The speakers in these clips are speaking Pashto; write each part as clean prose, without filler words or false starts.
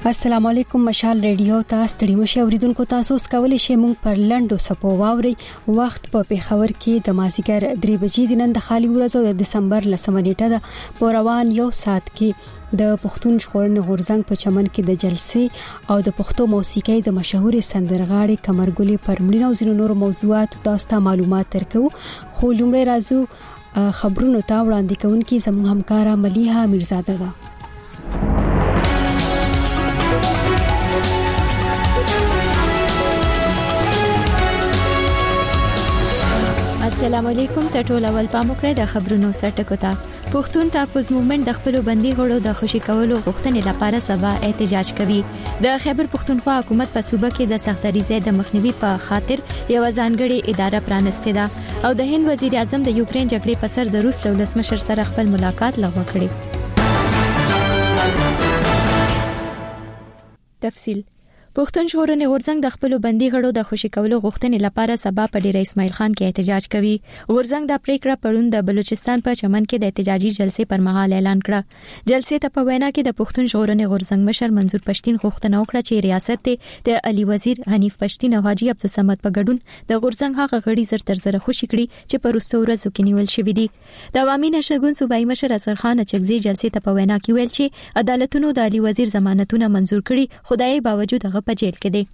السلام علیکم مشال ریډیو تاسو ستړي مشه اوریدونکو تاسو سکولی شئ مونږ پر لندو سپو واوري وخت په پیښور کې د مازیګر 3 بجې د نن د خالي ورځو د دسمبر 10 نیټه د پروان یو سات کې د پښتون ژغورنې غورځنګ په چمن کې د جلسې او د پښتو موسیقۍ د مشهور سندرغاړي کمرګلي پرمړینو زینو نور موضوعات تاسو ته معلومات ترکو خو لومړی راځو خبرونو ته وړاندې کوونکی زموږ همکارا ملیحه میرزاده ده. السلام علیکم ټول اول پاموکړه د خبرونو سرټکو ته. پښتون تحفظ موومېنټ د خپل بندي غړو د خوشي کولو غوښتنې لپاره سبا احتجاج کوي. د خیبر پښتونخوا حکومت په صوبه کې د سختدریزۍ د مخنیوي په خاطر یو ځانګړي اداره پرانسته ده او د هند وزیر اعظم د یوکرين جګړې په سر د روس له ولسمشر سره خپل ملاقات لغوه کړی. تفصیل پښتون ژغورنې غورځنګ د خپل بندي غړو د خوشي کولو غوښتنې لپاره سبا په ډیر اسماعیل خان کې احتجاج کوي. غورځنګ د پریکړه پرون د بلوچستان په چمن کې د احتجاجي جلسې پر مهال اعلان کړ. جلسې ته په وینا کې د پښتون ژغورنې غورځنګ مشر منظور پښتين غوښتنه وکړه چې ریاست د علي وزیر حنیف پښتين او حاجی عبدالصمد په ګډون د غورځنګ هغه غړي زر تر زر خوشي کړي چې په روسو ورځو کې نیول شوی دي. د عوامي نشګون صوبایي مشر اصغر خان اچکزي جلسې ته په وینا کې ویل چې عدالتونو د علي وزیر ضمانتونه منزور کړي خدای باوجود هغه په جیل کې دی.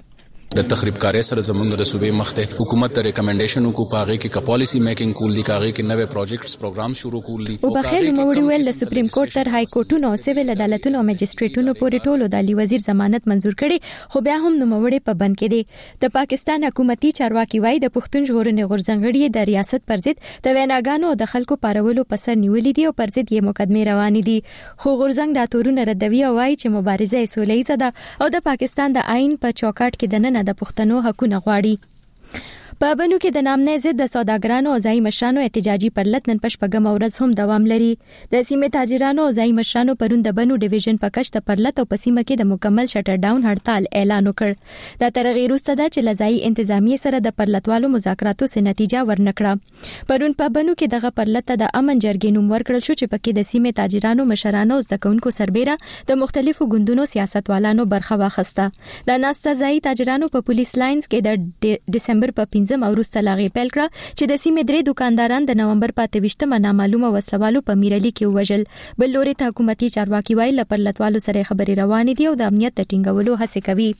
د تخریب کاري سره زمونږ د صوبې مخته حکومت ته ریکمنډیشن کو پاغه کې کا پالیسی میکینګ کول دي کاغه کې نوې پروجیکټس پروګرام شروع کول دي او په خیر نوموړي ویل د سپریم کورټ تر های کورټونو او سیویل عدالتونو او مجستریټونو پورې ټولو د علي وزیر ضمانت منزور کړي خو بیا هم نوموړي په بند کې دي. د پاکستان حکومتي چارواکي وایي د پښتون ژغورنې غورځنګ د ریاست پر ضد د ویناګانو او د خلکو پارولو په سر نیولې دي او پر ضد یې مقدمه روانې دي. خو غورځنګ د تورونه ردوي او وایي چې مبارزه سوله‌ایزه ده او د پاکستان د آئین په چوکاټ کې د نن د پښتنو حقونه غواړي. په بنو کې د نامنې ضد د سوداګرانو او ځای مشرانو احتجاجي پرلط نن پشپږم ورځ هم دوام لري. د سیمې تاجرانو او ځای مشرانو پرون د بنو ډیویژن په کچ د پرلط او په سیمه کې د مکمل شټر ډاون هړتال اعلان وکړ. دا ترغیر وروسته ده چې لځای انتظامی سره د پرلطوالو مذاکراتو سره نتیجه ورنکړه. پرون په بنو کې دغه پرلط د امن جرګې نوم ورکړل شو چې پکې د سیمې تاجرانو مشرانو او زدکونکو سربېره د مختلفو ګوندونو سیاستوالانو برخه واخیسته. د ناسته ځای تاجرانو په پولیس لاینز کې د دسمبر په 15 او وروسته لاغي پیل کړه چې د سیمې درې دکانداران د نومبر په 28 نامعلومه وسلوالو په میرالي کې وژل. بل لوري ته حکومتي چارواکي وایي لپرلطوالو سره خبري روانې دي او د امنیت د ټینګولو هڅه کوي.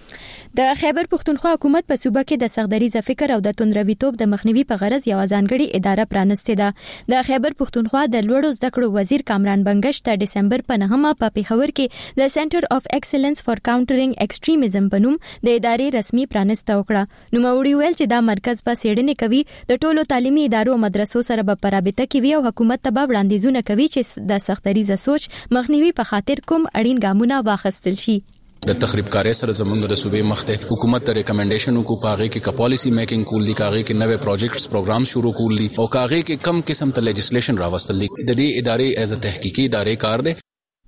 د خیبر پښتونخوا حکومت په صوبه کې د سختدریزه فکر او د توندرویتوب د مخنیوي په غرض یو ځانګړي اداره پرانسته ده. د خیبر پښتونخوا د لوړو زده کړو وزیر کامران بنگش د دسمبر په 9 په پیښور کې د سنټر اف ایکسلنس فار کاونټرینګ ایکسټریمزم په نوم د ادارې رسمي پرانسته وکړه. نو موري ویل چې دا مرکز په سیډنې کوي د ټولو تعلیمي ادارو او مدرسو سره په رابطه کې وي او حکومت ته به وړاندیزونه کوي چې د سختدریزه سوچ مخنیوي په خاطر کوم اړین ګامونه واخیستل شي. د تخریب کاري سره زمونږ د صوبې مخته حکومت ته ریکمنډیشن کو پاغه کې کا پالیسی میکینګ کول دي کاغه کې نوې پروجیکټس پروګرام شروع کول دي او کاغه کې کم قسم ته لیجسلیشن راوستل دي. د دې ادارې از تحقیقي ادارې کار دي.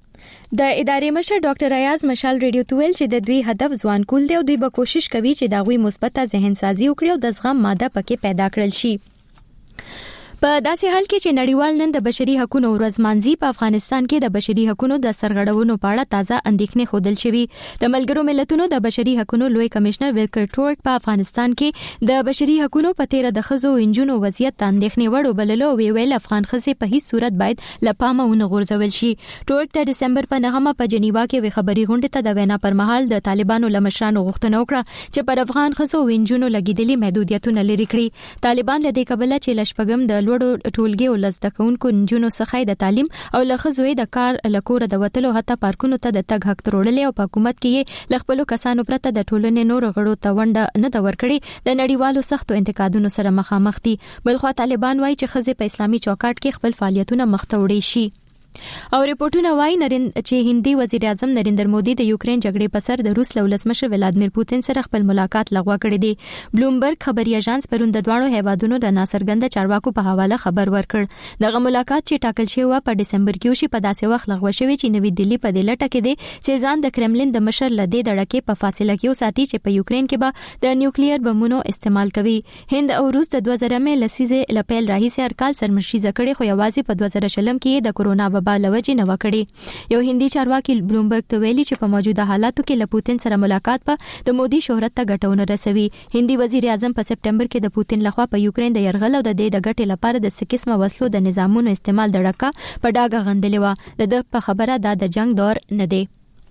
د ادارې مشر ډاکټر ایاز مشال ریډیو تویل چې د دوی هدف ځوان کول دی او دوی به کوشش کوي چې دا غوي مثبت ذهن سازي وکړي او د زغم ماده پکې پیدا کړل شي. په داسې حال کې چې نړیوال نن د بشري حقوقو ورځ مانځي په افغانستان کې د بشري حقوقو د سرغړونو په اړه تازه اندېښنې خوندل شوی. د ملګرو ملتونو د بشري حقوقو لوی کمشنر ویلکر ټورک په افغانستان کې د بشري حقوقو په تیر د خزو انجونو وضعیت اندېښنې وړو بللو ویل افغان خزې په هیڅ صورت باید لپامه ونه غورځول شي. ټورک د دسمبر په 9 په جنیوا کې وی خبري غونډه ته د وینا پر مهال د طالبانو لمشرانو غوښتنه وکړه چې پر افغان خزو انجونو لګیدلي محدودیتونه لري کړي. طالبان لدې قبل چې لشپګم د لوړو ټولګي او لزدکونکو نجونو څخه د تعلیم او لخصوی د کار لکور د وتلو حتی پارکونو ته د تګ حق ترولې او حکومت کې لخپلو کسانو پرته د ټولنې نور غړو ته ونده نه د ورکړي د نړیوالو سختو انتقادونو سره مخامخ دي. بلخو طالبان وایي چې خزې په اسلامي چوکاټ کې خپل فعالیتونه مخ ته وړي شي. او ریپورتونه وایي چې هندي وزیر اعظم نریندر مودي د یوکرين جګړې په سر د روس له ولسمشر ولادیمیر پوتین سره خپل ملاقات لغوه کړی دی. بلومبرګ خبري اژانس پرون د دواړو هیوادونو د ناڅرګند چارواکو په حواله خبر ورکړ. دغه ملاقات چې ټاکل شوی و په دسمبر کې وشي په داسې وخت لغوه شوی چې نوې دلی په دې لټه کې دی چې ځان د کرملین د مشر لدې دړکې په فاصله کې وساتي چې په یوکرين کې به د نیوکلیر بمونو استعمال کوي. هند او روس د 2000 لسیزه لپیل راهیسه هر کال سرمشي ذکرې خو یوازې په 2020 کې د کورونا وبا لوجې نه وکړي. یو هندي چارواکي بلومبرګ ته ویلي چې په موجوده حالاتو کې له پوتین سره ملاقات په د مودي شهرت ته ګټونه رسوي. هندي وزیر اعظم په سپټمبر کې د پوتین لخوا په یوکرين د يرغل او د ګټې لپاره د سکسمه وسلو د نظامونو استعمال دړکا په ډاګه غندلې و. د په خبره دا د جنگ دور نه دی.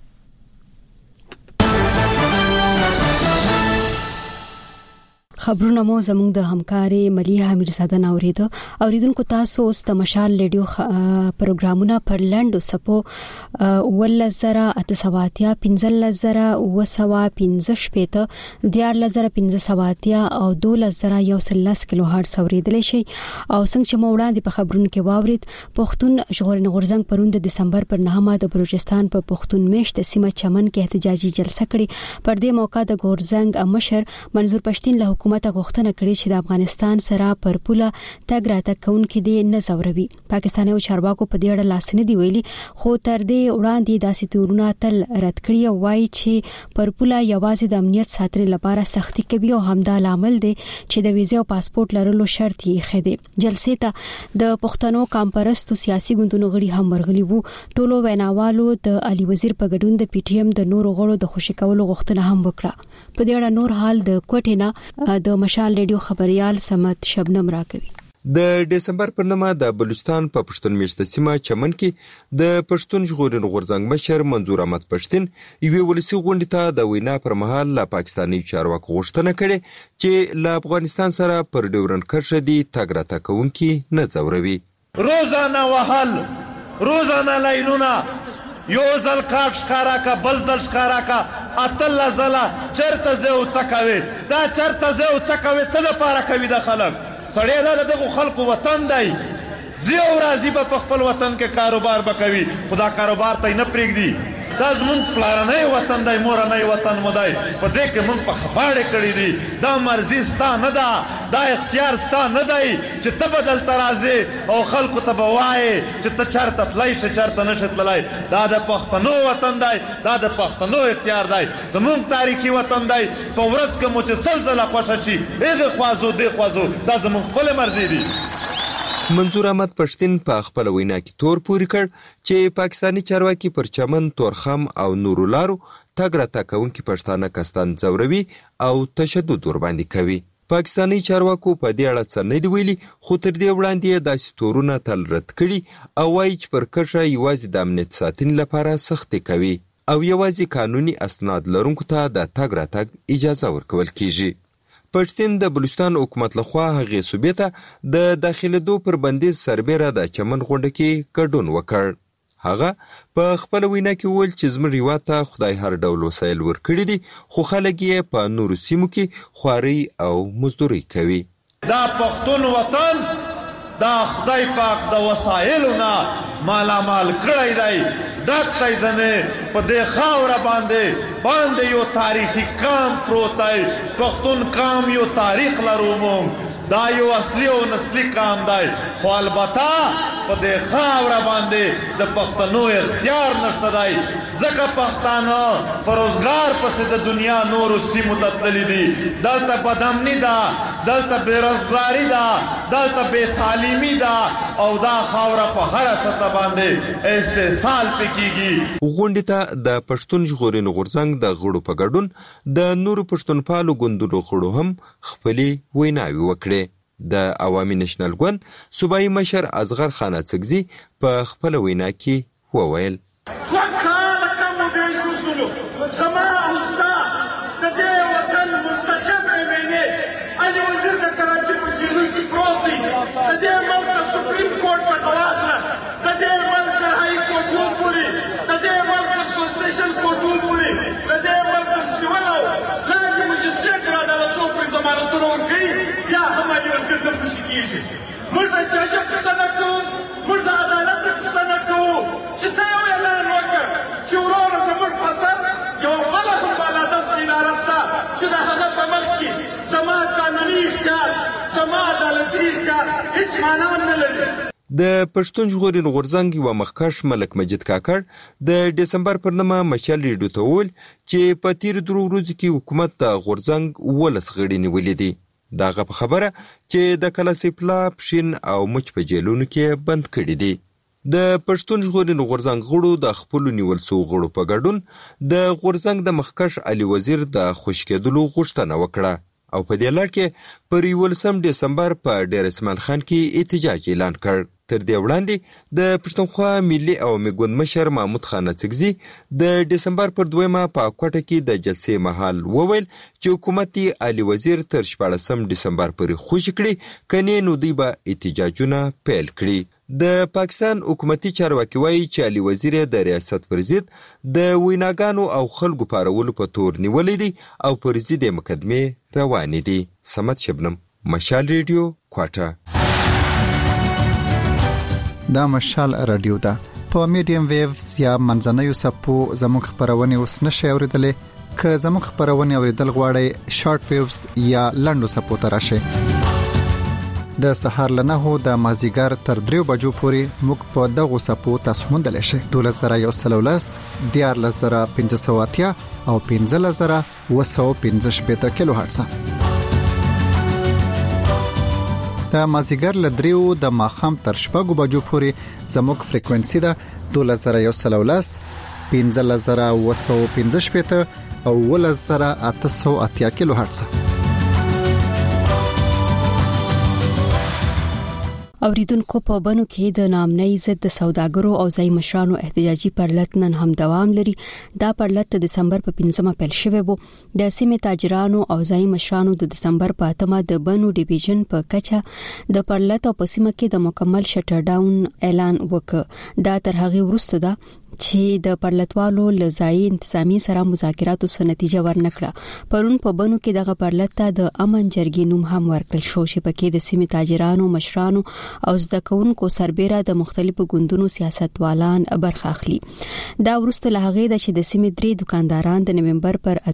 خبرونه مو زموږ د همکاري مليحه میرزاده اوریدونکو تاسو اوس د مشال ریډیو پروګرامونه پر لنډو سپو ولزره اتسواتیا 15015 14515 او 12010 کیلو هرتز اوریدل شي. او څنګه چې مو وړاندې په خبرونو کې واورید پښتون ژغورنې غورځنګ پرون د دسمبر پر 9 د بلوچستان په پښتون میشت سیمه چمن کې احتجاجي جلسه کړې. پر دې موقع د غورځنګ مشر منظور پښتين له حکومت غوښتنه کړې چې د افغانستان سره پر پوله تګ راتګ کوونکې دي نه زوروي. پاکستاني چارواکو په دې اړه لاس نه دی ویلي، خو تر دې وړاندې داسې تورونه تل رد کړی او وایي چې پر پوله یوازې د امنیت ساتلو لپاره سختي کوي او همدا لامل دی چې د ویزه او پاسپورت لرلو شرط یې خېده. جلسې ته د پښتنو کامپرستو سیاسي ګوندونو غړي هم ورغلي وو. ټولو ویناوالو د علي وزیر په ګډون د پی ټی ایم د نورو غړو د خوشی کولو غوښتنه هم وکړه. په دې اړه نور حال د کوټینا د مشال ریډیو خبريال سمت شبنم راکوي. د دسمبر پر 9 د بلوچستان په پښتون میشت سیمه چمن کې د پښتون ژغورنې غورځنګ مشر منظور احمد پښتين یوه ولسی غونډه ته د وینا پر مهال لا پاکستاني چارواکو غوښتنه کړې چې له افغانستان سره پر ډیورنډ کرښه دی تګ راتګ کوونکي نه ځوروي. روزانه وهل، روزانه لاینونه، یو ځل کاټ ښکارا کا بل ځل ښکارا کا اتل زلا چرته زه او څکوي دا چرته زه او څکوي څه لپاره کوي د خلک سړی دغه خلکو وطن دی زه او راضي په خپل وطن کې کاروبار وکوي خدا کاروبار ته نه پرېږدي دا زمون پلانې وطن دی مورنۍ وطن مودای په دې کې مونږ په خبره کړې دي دا مرزي ستا نه ده دا اختیار ستا نه دی چې ته بدل ترازه او خلکو ته بوای چې ته چرته تلای شې چرته نشې تلای دا د پښتنو وطن دی دا د پښتنو اختیار دی زمون تاریخي وطن دی په ورځ کې مو چې سلسله خوښ شي هغه خوازو دی خوازو دا زمون خپل مرزي دی. منظور احمد پښتين په خپل وینا کې تور پوري کړ چې پاکستاني چارواکي پر چمن، تورخم او نورو لارو تګ راتګ کوونکي پښتانه کسان ځوروي او تشدد ور باندې کوي. پاکستاني چارواکو په دې اړه څه نه دی ویلي، خو تر دې وړاندې داسې تورونه تل رد کړي او وایي چې پر کرښه یوازې د امنیت ساتنې لپاره سختي کوي او یوازې قانوني اسناد لرونکو ته د تګ راتګ اجازه ورکول کیږي. پښتين د بلوچستان حکومت لخوا هغه صوبې ته د داخليدو پر بندیز سربېره د چمن غونډه کې ګډون وکړ. هغه په خپل وینا کې ویل چې زموږ هیواد ته خدای هر ډول وسایل ورکړي دي خو خلک یې په نورو سیمو کې خواري او مزدوري کوي. دا پښتون وطن دا خدای پاک د وسایلو نه مالا مال کړی دی ډاکټای ځنه په دې خاور باندې یو تاریخي کام پروت دی پښتون کام یو تاریخ لرو مونږ دا یو اصلي او نسلي کام دی خو البته په دې خاور باندې د پښتنو اختیار نشته دی ځکه پښتانه پروزګار پسې د دنیا نورو سیمو ته تللي دي دلته بدامني ده دلته بیروزګاري ده دلته بې تعلیمي ده او دا خاوره په هر سطح باندې استحصال پکېږي. غونډې ته د پښتون ژغورنې غورځنګ د غړو په ګډون د نورو پښتونپالو ګوندونو غړو هم خپلې ویناوې وکړې. د عوامي نېشنل ګوند صوبایي مشر اصغر خان اڅکزي په خپل وینا کې وویل موږ د جاجه پوښتنه کوو موږ د عدالت پوښتنه کوو چې ته یو اعلان وکړه چې وروره زموږ په سر یو بله بالادست اداره شته چې د هغه په مخ کې زما قانوني اختیار زما عدالتي اختیار هېڅ معنا نه لري. د پښتون ژغورنې غورځنګ یوه مخکښ ملک مجید کاکړ د دسمبر پر 9 مشال ریډیو ته وویل چې په تېرو 3 ورځو کې حکومت د غورځنګ 11 غړي نیولي دي. داغه په خبره چې د کلاسیپلا پښین او مچ په جیلونو کې بند کړي دي. د پښتون ژغورنې غورځنګ غړو د خپل نیول سو غړو په ګډون د غورځنګ د مخکښ علي وزیر د خوشکېدلو غوښتنه وکړه او په دې لړ کې پر 11 دسمبر په ډیر اسماعیل خان کې احتجاج اعلان کړ. تر دې وړاندې د پښتونخوا ملي او میګوند مشر محمود خان اڅکزي د دسمبر پر 2 په کوټه کې د جلسې مهال وویل چې حکومت علي وزیر تر 14 دسمبر پورې خوشی کړي کني نو دوی به احتجاجونه پیل کړي. د پاکستان حکومتي چارواکي وایي چې علي وزیر د ریاست پر ضد د ویناګانو او خلکو پارولو په تور نیولې دي او پر ضد مقدمه روانې دي. سمت شبنم، مشال ریډیو، کوټه. دا مشال رادیو ده. په میډیم ویوز یا منځنیو سپو زموږ خبرونه اوس نشي اوریدلې. که زموږ خبرونه اوریدل غواړئ شارټ ویوز یا لنډو سپو ته راشئ. د سحر لنهو د مازیګر تر 3 بجو پورې موږ په دغه سپو تاسو موندل شئ. 12113 14580 او 15215 کیلو هرتز. د مازیګر ل 3 د ماخام تر 6 بجو پورې زموږ فریکوئنسي ده 12113 15215 او 11880 کیلو هرتز. اوریدونکو په بنو کې د نامنۍ ضد د سوداګرو او ځای مشرانو احتجاجي پرلط نن هم دوام لري. دا پرلط د دسمبر په 15 پیل شوی وو. د سیمې تاجرانو او ځای مشرانو د دسمبر په 8 د بنو ډیویژن په کچه د پرلط او په سیمه کې د مکمل شټر ډاون اعلان وکړ. دا تر هغه وروسته ده چې د پرلطوالو لزای انتظامی سره مذاکراتو سره نتیجه ورنکړه. پرون په بنو کې دغه پرلط ته د امن جرګې نوم هم ورکړل شو چې پکې د سیمې تاجرانو، مشرانو او زده کوونکو سربېره د مختلفو ګوندونو سیاستوالان برخه اخلي. دا وروسته له هغې د چې د سیمې 3 دکانداران د نومبر پر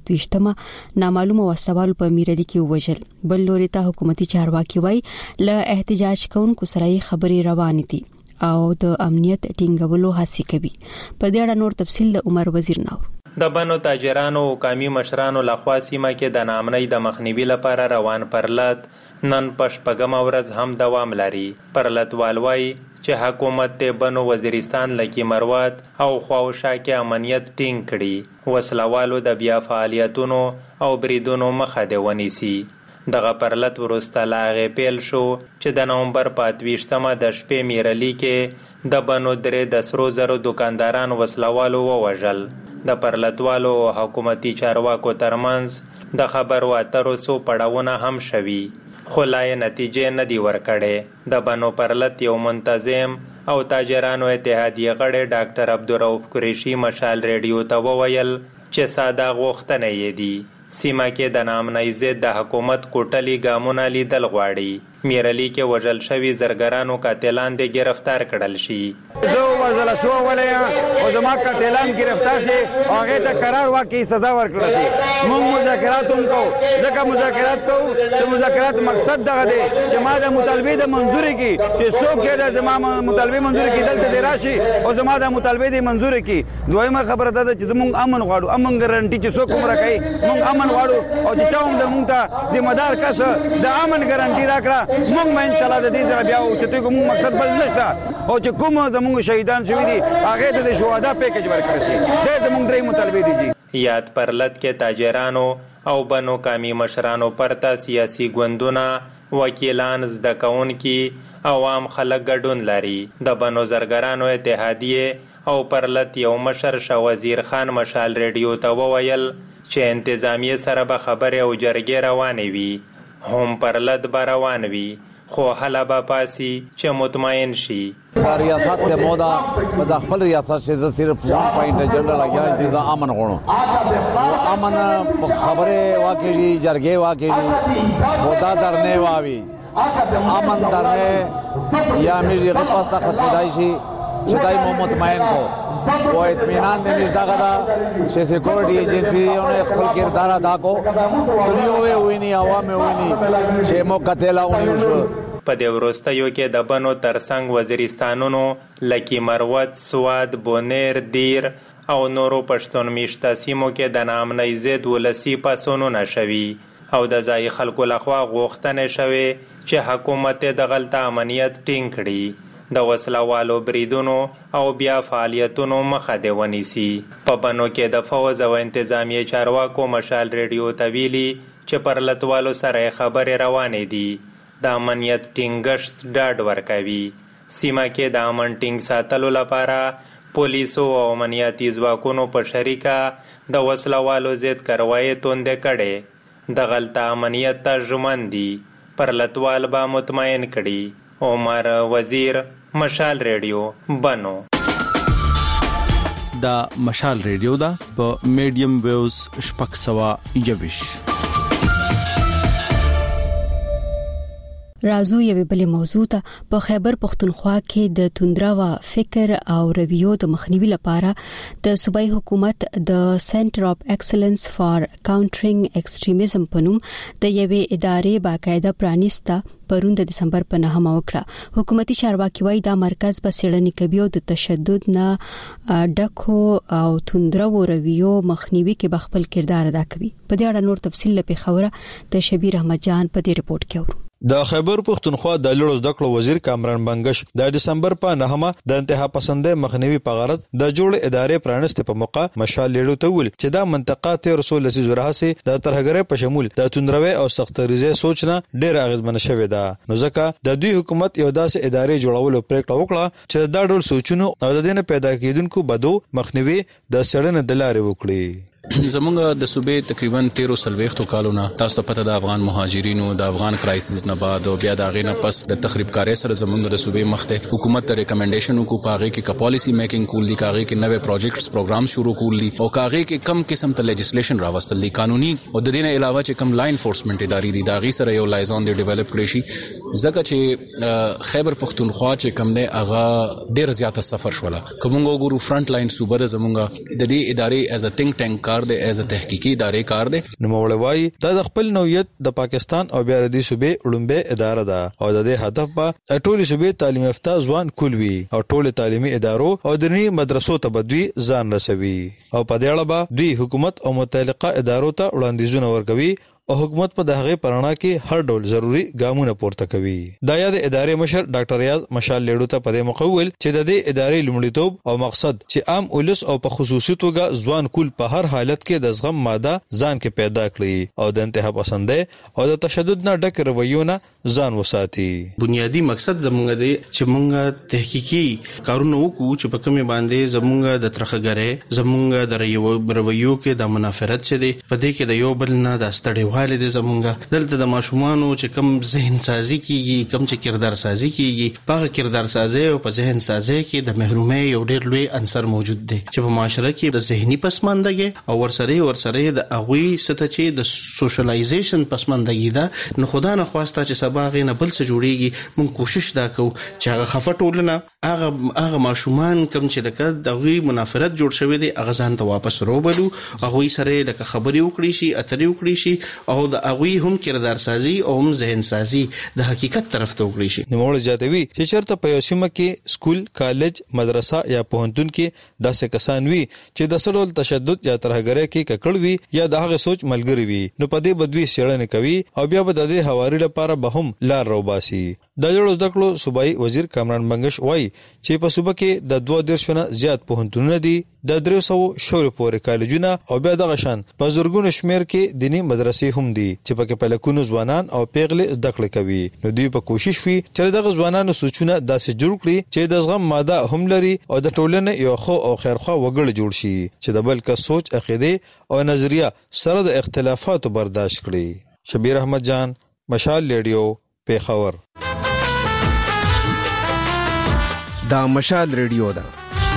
28 نامعلومه وسوال په میرلی کې وژل. بل لوري ته حکومتي چارواکي وایي له احتجاج کوونکو سره خبرې روانې دي او د امنیت ټینګولو هڅه کوي. په دې اړه نور تفصیل د عمر وزیر نور. د بنو تاجرانو او قومي مشرانو لخوا سیمه کې د نامنۍ د مخنیوي لپاره روان پرلط نن په 8 ورځ هم دوام لري. پرلطوال وایي چې حکومت د بنو وزیرستان لکي مروات او خواوشا کې امنیت ټینګ کړي. وسلوالو د بیا فعالیتونو او بریدونو مخه دی ونیسي. دغه پرلط ورسته لاغې پیل شو چې د نومبر په 28 د شپې میرلی کې د بنو 3 د سرو زرو دکانداران وسلوالو ووژل. د پرلطوالو او حکومتي چارواکو ترمنځ د خبرو اترو څو پړاوونه هم شوي خو لا یې نتیجې نه دي ورکړې. د بنو پرلط یو منتظم او تاجرانو اتحادیه غړی ډاکټر عبدالرؤف قریشي مشال ریډیو ته وویل چې ساده غوښتنې یې دي. سیمه کې د نامنۍ ضد د حکومت کوټلي ګامونه لیدل غواړي. میرلی کې وژل شوي زرګرانو قاتلان د گرفتار کړل شي. زه وژل شو ولې او زما قاتلان گرفتار شي هغه ته قرار واقعي سزا ورکړل شي. موږ مذاکرات هم کوو ځکه مذاکرات کوو چې مذاکرات مقصد دغه دی چې ما د مطالبه د منظوري کې چې څوک یې د زما مطالبه منظوري کې دلته دی راشي او زما د مطالبه د منظوري کې. دویمه خبره ده چې موږ امن غواړو. امن ګارانټي چې څوک عمر کوي موږ امن غواړو او چې چا هم د موږ ته ذمہ دار کس د امن ګارانټي راکړه موږ به ان شاء الله د دې سره بیا او چې کوم مقصد بل نشته او چې کوم زموږ شهیدان شوي دي هغه ته د شهدا پیکج ورکړل شي. دا زموږ درې مطالبه دي. یاد پرلط کې تاجرانو او بنو قومي مشرانو پرته سیاسي ګوندونه، وکیلان، زده کوونکي، عوام خلک ګډون لري. د بنو زرګرانو اتحادیه او پرلط یو مشر شاه وزیر خان مشال ریډیو ته وویل چې انتظامیه سره به خبرې او جرګې روانې وي. هم پرلط به روان وي خو هله به پاسي چې مطمئن شي. ریاست ته مودا په خپل ریاست چې صرف ځان پوینټ جنرال اګیا چې امن غواړو. امن خبره واقعي جرګې واقعي مودا درنه واوي امن درنه یا میری غفلت ختمدای شي چې دای مو مطمئن کو او اطمینان دې دغه دا چې سکیورټي ایجنسیونه خپل کردار ادا کو دنیاوي ویني عوام ویني چې مو قتلونه وشو. په دې وروستیو کې د بنو ترڅنګ وزیرستانونو لکي مروت، سواد، بونیر، دیر او نورو پښتون میشته سیمو کې د نامنۍ ضد ولسي پاڅونونه شوي او د ځایي خلکو لخوا غوښتنې شوې چې حکومت د غلطه امنیت ټینګ کړي. د وسلوالو بریدونو او بیا فعالیتونو مخه دی ونیسي. په بنو کې د فوز او انتظامیه چارواکو مشال ریډیو ته ویلي چې پر لتوالو سره خبرې روانې دي. د امنیت ټینګښت ډاډ ورکوي. سیمه کې د امن ټینګ ساتلو لپاره پولیسو او امنیتي ځواکونو په شریکه د وسلوالو ضد کاروایي توندې کړې. د غلطه امنیت ته ژمن دي. پر لتوال به مطمئن کړي. عمر وزیر، مشال ریډیو، بنو. دا مشال ریډیو دا په میډیم ویوز 621. رازو یوه بل موضوع ته په خیبر پختونخوا کې د توندرا فکر او رویو د مخنیوي لپاره د صوبایي حکومت د سنټر اف ایکسلنس فار کاونټرینګ ایکستریمیزم په نوم د یوې ادارې باقاعده پرانیسته پرون د دسمبر په 9 وکړه. حکومتي چارواکي وايي دا مرکز په سړنې کوي او د تشدد نه ډکو او توندرا رویو مخنیوي کې بخپل کردار ادا کوي. په دې اړه نور تفصیل لپاره خبره د شبیر احمد جان په دې ریپورت کې اورو. د خیبر پختونخوا د لوړو زده کړو وزیر کامران بنگش د دسمبر په 9 د انتها پسندې مخنیوي په غرض د جوړ ادارې پرانسته په موقع مشال لیډو ته ویل چې دا منطقه ته رسول الله زوره سي د ترهګرۍ په شمول د توندروي او سختریزه سوچنه ډېر اغیزمن شوې ده. نو ځکه د دوی حکومت یو داسې ادارې جوړولو پریکړه وکړه چې دا ډول سوچونو او د دینه پیدا کیدونکو بدو مخنیوي د سړنې د لارې وکړي. زمونږ د صوبې تقریبا 13 کالونه تاسو ته پته د افغان مهاجرینو د افغان کرایسس نه بعد او بیا د غینه پس د تخریب کاری سره زمونږ د صوبې مخته حکومت ته ریکمنډیشن کو پاغه کې کا پالیسی میکینګ کول دي کاغه کې نوې پروجیکټس پروګرام شروع کول دي او کاغه کې کم قسم ته لیجسلیشن راوستل دي قانوني او د دینه علاوه چې کم لا انفورسمنت ادارې دي دا غي سره یو لایزون دی ډیولپ کړی شي. ځکه چې خیبر پختونخوا چې کم دی هغه ډیر زیاته سفر شوله. کومو ګورو فرنٹ لاین صوبه د زمونږ د دې ادارې ایز ا تھنک ټانک کار دی ایز ا تحقیقي ادارې کار دی. نو مولوی د خپل نوعیت د پاکستان او بیا د صوبې علومبه اداره ده او د دې هدف په ټولي صوبې تعلیم یافته ځوان کولوي او ټول تعلیمي ادارو او دني مدرسو ته بدوي ځان رسوي او په دې اړه به دوی حکومت او متعلقه ادارو ته وړاندیزونه ورکوي او حکومت په دغه پرانا کې هر ډول ضروری ګامونه پورته کوي. د یاد ادارې مشر ډاکټر ریاض مشال لیډو ته په مقول چې د دې ادارې لومړیتوب او مقصد چې عام ولس او په خصوصي توګه ځوان کول په هر حالت کې د زغم ماده ځان کې پیدا کړي او د انتها پسندې او د تشدد نه ډک رویونه ځان وساتي. بنیادی مقصد زمونږ دی چې مونږ تحقیقي کارونه وکړو چې په کومه باندې زمونږ د ترخګره زمونږ د رویو کې د منافرت څه دی په دې کې د یو بل نه د ستړي د زمونږ دلته د ماشومانو چې کم ذهن سازي کیږي کم چې کردار سازي کیږي په کردار سازي او په ذهن سازي کې د محرومي یو ډېر لوی عنصر موجود دی چې په معاشره کې د ذهني پسماندګي او ورسره د اغوي ستې چې د سوشلایزیشن پسماندګي ده نو خدا نه خواسته چې سبا غي نه بل څه جوړيږي مونږ کوشش دا کوو چې هغه خفټولنه هغه ماشومان کم چې د اغوي منافرت جوړ شوی دی هغه ځان ته واپس روبلو اغوي سره لکه خبري وکړي شي اترې وکړي شي او د اغوی هم کردار سازي او هم ذهن سازي د حقیقت طرف ته وکړي شي. نو موږ زیاتوي چې چرته په یو سیمه کې سکول کالج مدرسه یا پوهنتون کې داسې کسان وي چې د سړول تشدد یا ترهګرۍ کې ککړ وي یا د هغه سوچ ملګری وي نو په دې بدوي سړنه کوي او بیا به د دې حواري لپاره به هم لار روباسي. د جوړ زده کړو صوبایي وزیر کامران بنگش وایي چې په صوبه کې د 2.2 زیات پوهنتونونه دي د 300 شوري پورې کالجونه او بیا د غشان په زورګونو شمیر کې دینی مدرسې هم دي چې په کې پلکونو ځوانان او پیغلې زده کړې کوي. نو دوی په کوشش وي چې دغه ځوانانو سوچونه داسې جوړ کړي چې د زغم ماده هم لري او د ټولنې یو خو او خیرخوا وګړي جوړ شي چې د بل کا سوچ عقیده او نظریه سره د اختلافاتو برداشت کړي. شبیر احمد جان، مشال ریډیو، پیښور. دا مشال ریډیو ده.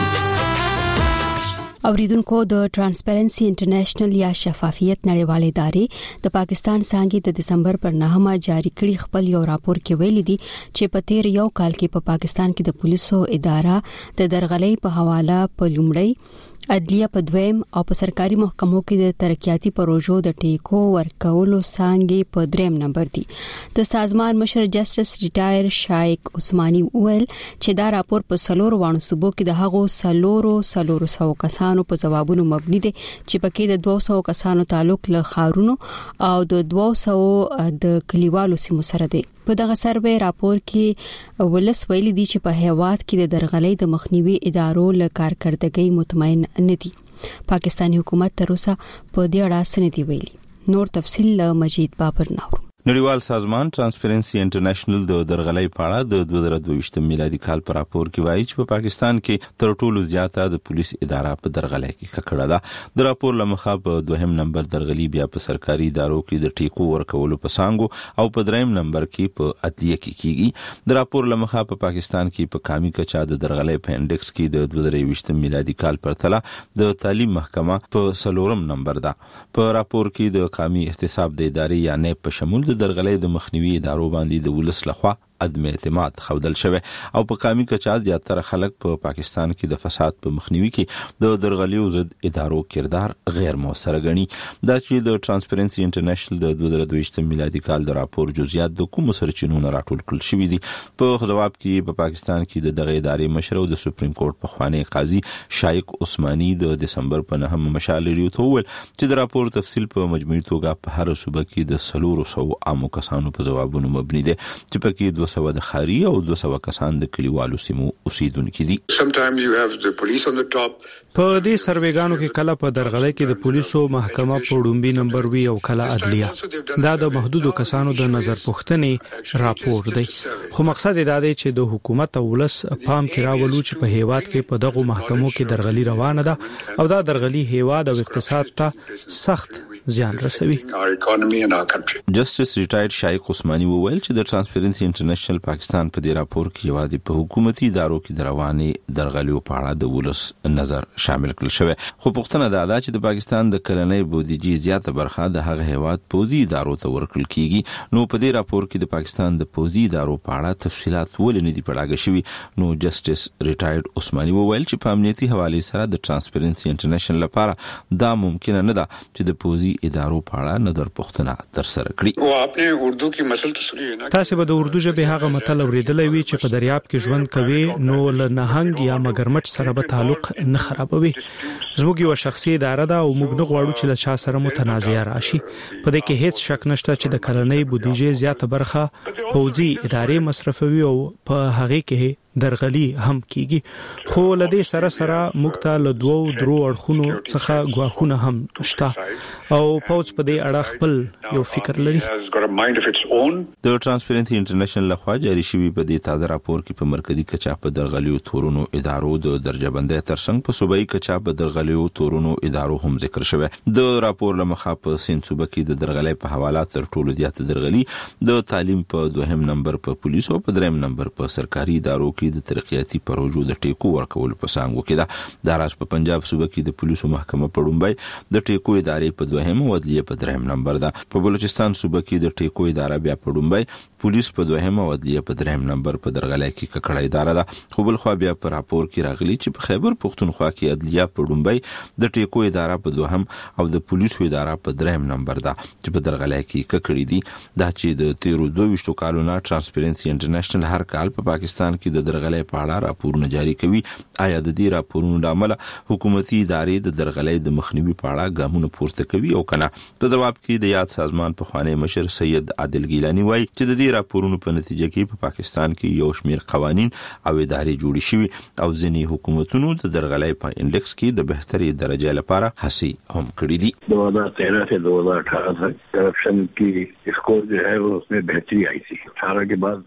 اوریدونکو د ټرانسپیرنسي انټرنیشنل یا شفافیت نړیوالې ادارې د پاکستان څنګه د دسمبر پر 9 جاری کړي خپل یو راپور کې ویلي دي چې په تیر یو کال کې په پاکستان کې د پولیسو اداره د درغلۍ په حواله په لومړی عدلیه په دویم او په سرکاري محکمو کې د ترقیاتي پروژو د ټیکو ورکولو څانګې په دریم نمبر دي. د سازمان مشر جسټس ریټایر شایق عثماني وویل چې دا راپور په سلور وانه صوبو کې د هغو سلورو سو کسانو په ځوابونو مبني دي چې پکې د 200 کسانو تعلق له خارونو او د 200 د کلیوالو سیمو سره دي. په دغه سروې راپور کې ولس ویلي دي چې په هیواد کې د درغلۍ د مخنیوي ادارو له کارکړدګۍ مطمئن ندي. پاکستاني حکومت تر اوسه په دې اړه څه نه دی ویلي. نور تفصیل له مجید بابر نور. نړیوال سازمان ترانسپیرنسي انټرنیشنل د درغلۍ په اړه د 2022 میلادي کال پر راپور کې وایي چې په پاکستان کې تر ټولو زیاته د پولیس اداره په درغلۍ کې ککړه ده. د راپور لمخه په دوهم نمبر درغلي بیا په سرکاري ادارو کې د ټیکو ورکولو په څانګو او په دریم نمبر کې په عدلیه کې کیږي. د راپور لمخه په پاکستان کې په کامي کچا د درغلۍ په انډکس کې د 2022 میلادي کال پرتله د تعلیم محکمه په سلورم نمبر ده. په راپور کې د قومي احتساب د ادارې یا نه په شمول د درغلۍ د مخنیوي ادارو باندې د ولس لخوا عدم اعتماد خودل شوی او په قومي کچا زیاتره خلک په پاکستان کې د فساد په مخنیوي کې د درغلیو ضد ادارو کردار غیر موثر غني. دا چې د ترانسپیرنسي انټرنیشنل د 2022 میلادي کال د راپور جزئیات د کوم سرچینو راټول کړل شوی دي. په جواب کې په پاکستان کې د دغه ادارې مشر او د سپریم کورټ په خوانی قاضي شایق عثماني د دسمبر په 9 مشال لري ته ویل چې د راپور تفصیل په مجموعي توګه په هر صوبه کې د 300 عامو کسانو په جوابونو مبني دي چې پکې 200 د خاري او 200 کسان د کلیوالو سیمو اوسیدونکو دي. په دې سروېګانو کې کله په درغلۍ کې د پولیسو محکمه په ډومبي نمبر وی او کله عدلیه. دا د محدودو کسانو د نظر پوښتنې راپور دی. خو مقصد دا دی چې د حکومت او ولس پام کې راولو چې په هیواد کې په دغه محکمو کې درغلي روانه ده او دا درغلي هیواد او اقتصاد ته سخت زیان رسوي. جسټس ریټایر شایق عثماني وویل چې د ترانسپیرنسي انټرنیشنل پاکستان په دې راپور کې یوازې په حکومتي ادارو کې د رواني درغلیو په اړه د ولس نظر شامل کړل شوی. خو پوښتنه دا ده چې د پاکستان د کلنۍ بودیجې زیاته برخه د هغه هیواد پوځي ادارو ته ورکړل کیږي. نو په دې راپور کې د پاکستان د پوځي ادارو په اړه تفصيلات ولې نه دي پړاګه شوی. نو جسټس ریټایر عثماني وویل چې په امنیتي حواله سره د ترانسپیرنسي انټرنیشنل لپاره دا ممکن نه ده چې د پوځي ادارو په اړه نظر پوښتنه تر سره کړي. تاسو به د اردو ژبې هغه متل اوریدلې وي چې په دریاب کې ژوند کوي نو له نهنګ یا مگرمچ سره به تعلق نه خرابوي. زموږ یو شخصي اداره ده او موږ نه غواړو چې له چا سره متنازعه راشي. په دې کې هیڅ شک نشته چې د کلنۍ بودیجې زیاته برخه پوځي ادارې مصرفوي او په هغه کې درغلي هم کیږي. خو لدې سره موږ ته له 2 اړخونو څخه غواخونه هم شته او پوز په دې اړه خپل یو فکر لري. د ترانسپیرنسي انټرنیشنل لخوا جاری شوی په دې تازه راپور کې په مرکزی کچا په درغلیو تورونو ادارو د درجه بندۍ ترڅنګ په صوبایي کچا په درغلیو تورونو ادارو هم ذکر شوی. د راپور لمخه په سین صوبه کې د درغلۍ په حواله تر ټولو زیات درغلي د تعلیم په دوهم نمبر په پولیسو په دریم نمبر په سرکاري ادارو د ترقیاتي پروژو د ټیکو ورکول په څانګو کې ده. د راز په پنجاب صوبه کې د پولیسو محکمه په ډومبای د ټیکو ادارې په دوهم او عدلیه په دریم نمبر ده. په بلوچستان صوبه کې د ټیکو اداره بیا په ډومبای پولیس په دوهم او عدلیه په دریم نمبر په درغلۍ کې ککړه اداره ده. خو بل خو بیا په راپور کې راغلي چې په خیبر پختونخوا کې عدلیه په ډومبای د ټیکو اداره په دوهم او د پولیسو اداره په دریم نمبر ده چې په درغلۍ کې ککړې دي. دا چې د 23 کالونو ترانسپیرنسي انټرنیشنل هر کال په پاکستان کې د درغلۍ په اړه راپورونه جاری کوي. آیا د دې راپورونو د عمل حکومتي ادارې د درغلۍ د مخنیوي په اړه ګامونه پورته کوي او کنه؟ په جواب کې د یاد سازمان په خوانی مشر سید عادل ګیلانی وایي چې د دې راپورونو په نتیجه کې په پاکستان کې یو شمېر قوانين او ادارې جوړې شوي او ځینې حکومتونو د درغلۍ په انډکس کې د بهتري درجه لپاره هڅې هم کړې دي. 2013 से 2018 तक करप्शन की स्कोर जो है वो उसमें बेहतरी आई थी. 18 के बाद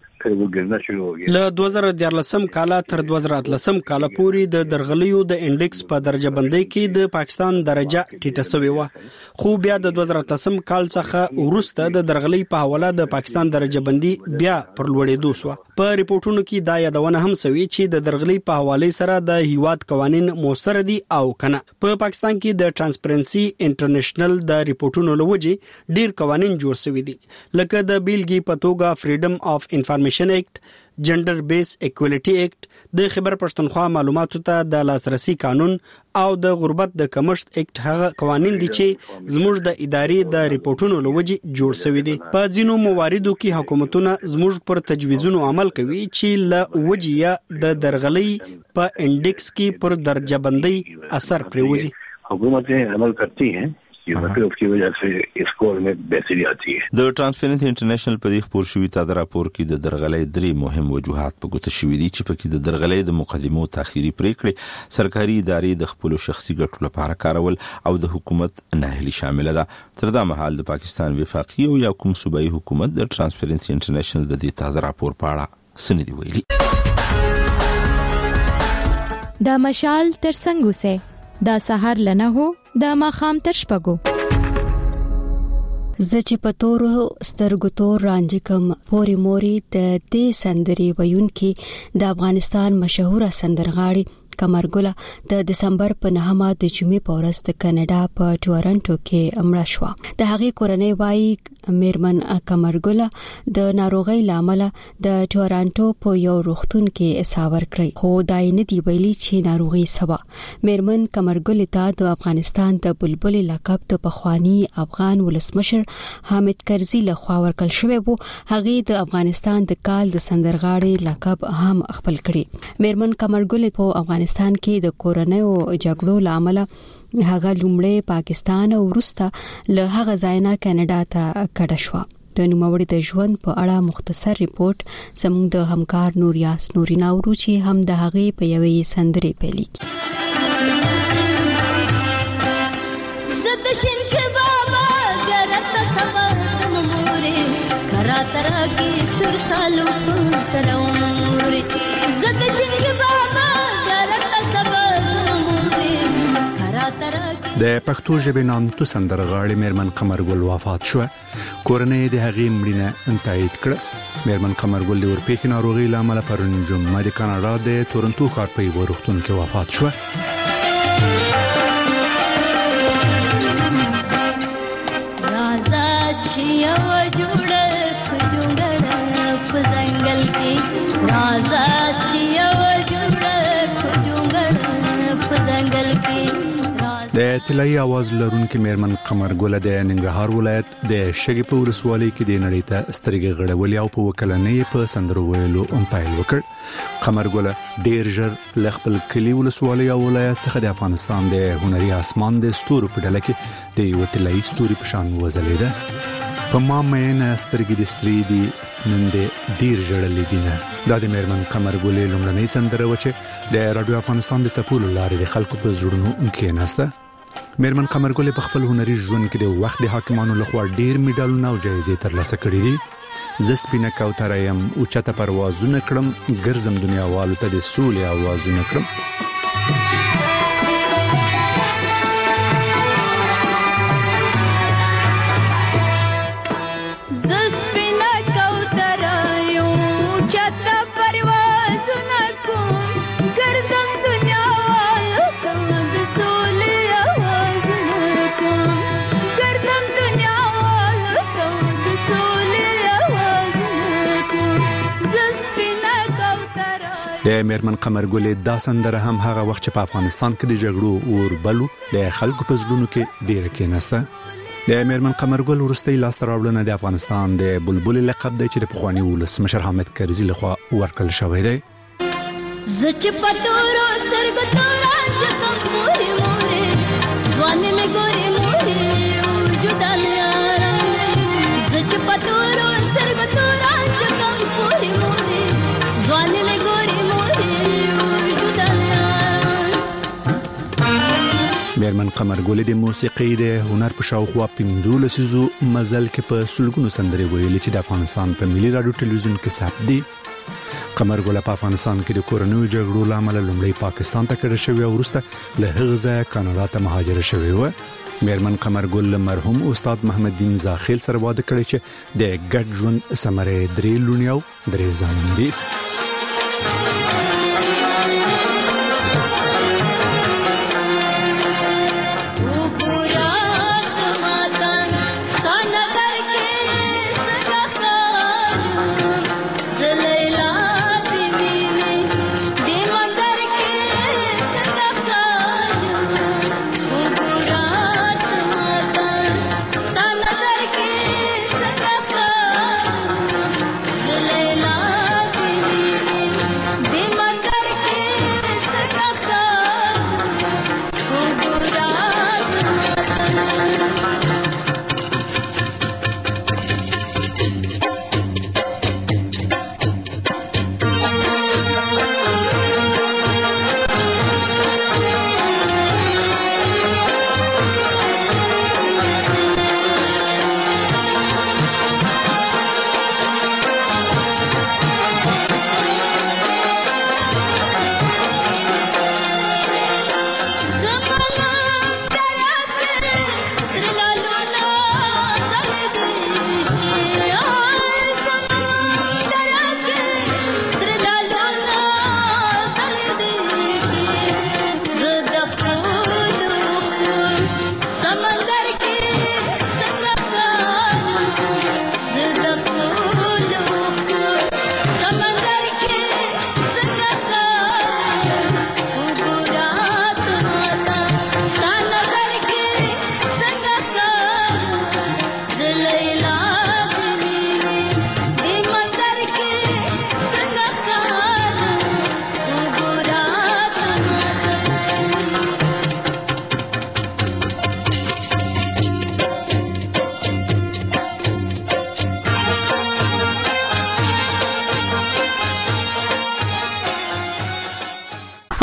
له 2014 کال تر 2018 کال پورې د درغلیو د انډکس په درجه بندۍ کې د پاکستان درجه ټیټه شوې و. خو بیا د 2018 کال څخه وروسته د درغلۍ په حواله د پاکستان درجه بندي بیا پر لوړېدو شو. په ریپورتونو کې دا یادونه هم شوې چې د درغلۍ په حواله سره د هیواد قوانين موثر دي او کنه. په پاکستان کې د ترانسپیرنسي انټرنیشنل د ریپورتونو لوجې ډیر قوانين جوړ شوي دي لکه د بیلګې په توګه فریډم اف انفارمیشن ایکټ، جندر بیس ایکوالټي ایکټ، د خیبر پښتونخوا معلوماتو ته د لاسرسي قانون او د غربت د کمښت ایکټ هغه قوانین دي چې زموږ د ادارې د ریپورتونو لوجي جوړ شوی دي. په ځینو مواردو کې حکومتونه زموږ پر تجویزونو عمل کوي چې ل وجي یا د درغلي په انډیکس کې پر درجه بندي اثر پروزي. حکومتیں عمل کرتی ہیں उसकी वजह से स्कोर में बेहतरी आती है. د ټرانسپیرنسي انټرنیشنل په دې خبر شوی تازه راپور کې د درغلۍ درې مهم وجوهات په ګوته شوی دي چې پکې د درغلۍ د مقدمو تاخيري پریکړې، سرکاري ادارې د خپل شخصي ګټو لپاره کارول او د حکومت ناهلي شامل ده. تر دا مهال د پاکستان وفاقي او یا کوم صوبایي حکومت د ټرانسپیرنسي انټرنیشنل د دې تازه راپور په اړه سندې ویلي. دا مشال تر څنګه وسه دا سحر لنه هو دا ماخام تر شپګو زچ پتور سترګو تور رانجکم پوری موري د دې سندري ویونکي د افغانستان مشهور سندرغاړي کمرګله د دسمبر په 9 د جمعې په ورځ د کاناډا په ټورنټو کې مړه شو. د هغې کورنۍ وايي میرمن کمرګله د ناروغۍ لامل د ټورنټو په یو روغتون کې اساور کړی، خو دای نه دی ویلي چې ناروغي سبا. میرمن کمرګله ته د افغانستان د بلبل لقب د پخوانی افغان ولسمشر حامد کرزي لخوا ورکړل شوی وو. هغې د افغانستان د کال د سندرغاړي لقب هم خپل کړی. میرمن کمرګله په افغانستان کې د کورونیو جګړو لامل هغه لومړی پاکستان او وروسته له هغه ځاینا کاناډا ته کډه شو. د نوموړي د ژوند په اړه مختصر ریپورت زموږ د همکار نوریاس نورینا ورو چې هم د هغې په یوې سندرې پیلي. زدشن کې بابا جرت سبا مموره کرا ترا کی سر سالو سرور زدشن کې بابا د پښتو ژبې نامتو سندرغاړي میرمن قمرګل وفات شو. کورنۍ د هغې مړینه تایید کړه. میرمن قمرګل د ورپېښې ناروغۍ لامل پرون جمعه د کاناډا د تورنټو ښار په یو روغتون کې وفات شو. رازا چې یو جوړه په ځنګل کې رازا چې یو جوړه په ځنګل کې. د طلایي आवाज لرونکو میرمن قمرګل د ننګرهار ولایت د شګې په ولسوالۍ کې د نړۍ ته سترګې غړولې او په وکلنۍ په سندرو ویلو امپایل وکړ. قمرګل ډیر ژر ل خپل کلی ولسوالۍ او ولایت څخه د افغانستان د هنري اسمان د ستورو په ډله کې د یو طلایي ستوري په شان وځلېده. په ما مې سترګې د سری دي نن د ډیر ژړلې دي. دا د میرمن قمرګل لومړنۍ سندره و چې د رادیو افغانستان د چپولو لارې د خلکو په زړونو کې نسته. میرمن قمرګل په خپل هنري ژوند کې د وخت د حاکمانو لخوا ډیر میډالونه او جایزې ترلاسه کړې دي. ز سپینه کوتره يم او چته پروازونه کړم ګرځم دنیا والو ته د سولې आवाजونه کړم. د میرمن قمرګل دا سندره هم هغه وخت چې په افغانستان کې د جګړو اور بلو د خلکو په زړونو کې ډیره کېناسته. د میرمن قمرګل وروستۍ لاسته راوړنه د افغانستان د بلبل لقب دی چې د پخوانی ولسمشر حامد کرزي لخوا ورکړل شوی دی. زچ پتورو سترګو توران کوم موري موري ځوان مې ګوري موري وجود لاره زچ پتورو سترګو توران کوم موري موري ځوان مې ګوري. میرمن قمرګل د موسیقي د هنر په شاوخوا 15 لسیزو مزل کې په سلګونو سندرې ویلې چې د افغانستان په ملي رادیو ټلویزیون کې ثبت دي. قمرګل په افغانستان کې د کورنیو جګړو لامل لومړی پاکستان ته کډه شوې او وروسته له هغه ځایه کاناډا ته مهاجره شوې و. میرمن قمرګل مرحوم استاد محمد دین زاخیل سره واده کړی چې د ګډ ژوند ثمره 3 لونی او 3 زامن دي. زلیلا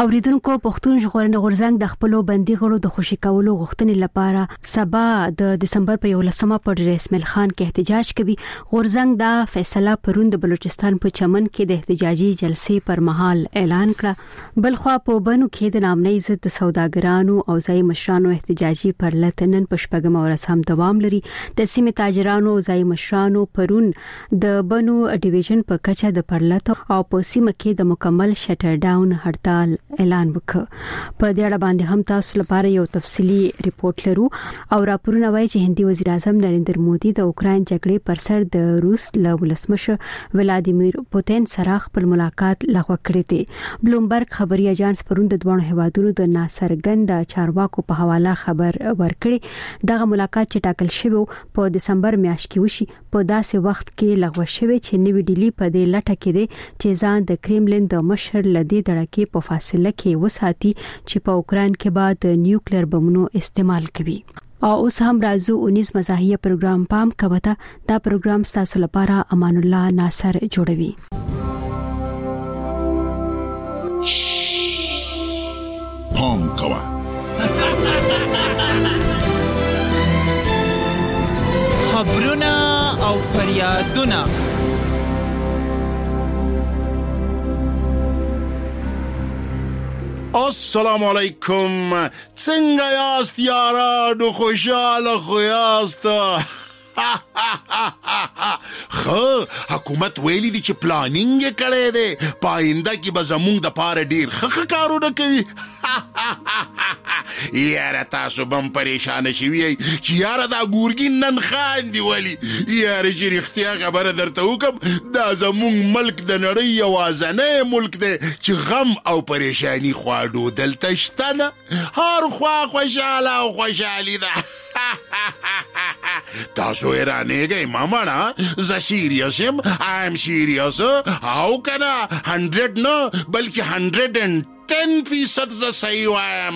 اوریدونکو پښتون ژغورنې غورځنګ د خپل بندي غړو د خوشی کولو غوښتنې لپاره سبا د دسمبر په 11مه په رسمل خان کې احتجاج کوي. غورځنګ دا فیصله پرون د بلوچستان په چمن کې د احتجاجي جلسې پر مهال اعلان کړ. بلخوا په بنو کې د نامنۍ ضد سوداګرانو او ځای مشرانو احتجاجي پرلتنن په شپږم ورځ هم دوام لري. د سیمې تاجرانو او ځای مشرانو پرون د بنو ډیویژن په کچه د پرلت او په سیمه کې د مکمل شټر ډاون هړتال اعلان وکړ. په دې اړه باندې هم تاسو لپاره یو تفصيلي ریپورت لرو او راپورونه وایي چې هندي وزیر اعظم نریندر مودي د اوکرين جګړې پر سر د روس له ولسمشر ولادیمیر پوتین سره خپل ملاقات لغوه کړی دی. بلومبرګ خبري اژانس پرون د دوه هیوادونو د ناصرګند چارواکو په حواله خبر ورکړي. دغه ملاقات چې ټاکل شوی په دسمبر میاشت کې وشي په داسې وخت کې لغوه شوی چې نوې ډیلی په دې لټه کې دی چې ځان د کرملین د مشر لدی دړکې په فاصله کې وساتي چې په اوکرين کې بعد نیوکلیر بمونو استعمال کوي. او اوس هم راځو 19 مزاحیه پروګرام پام کوته. دا پروګرام ستاسو لپاره امان الله ناصر جوړوي. پام کوه خبرونه او فریادونه السلام علیکم. څنګه یاست یارانو؟ خوشاله خو یاست؟ خو حکومت ویلي دي چې پلانینګ یې کړی دی، پاینده کې به زمونږ د پاره ډیر ښه کارونه کوي. یاره تاسو بم پریشانه شوي چې یاره دا ګورګین نن خاندي ولی؟ یاره چې رښتیا خبره درته وکم، دا زمونږ ملک د نړۍ یوازینی ملک دی چې غم او پریشانی خواړو دلته شته نه، هر خوا خوشاله او خوشحالي ده. تاسو ایرانیږئ مامانا، زه سیریس یم، آیم سیریس او کنه 100 نه بلکې 110% زه صحیح وایم.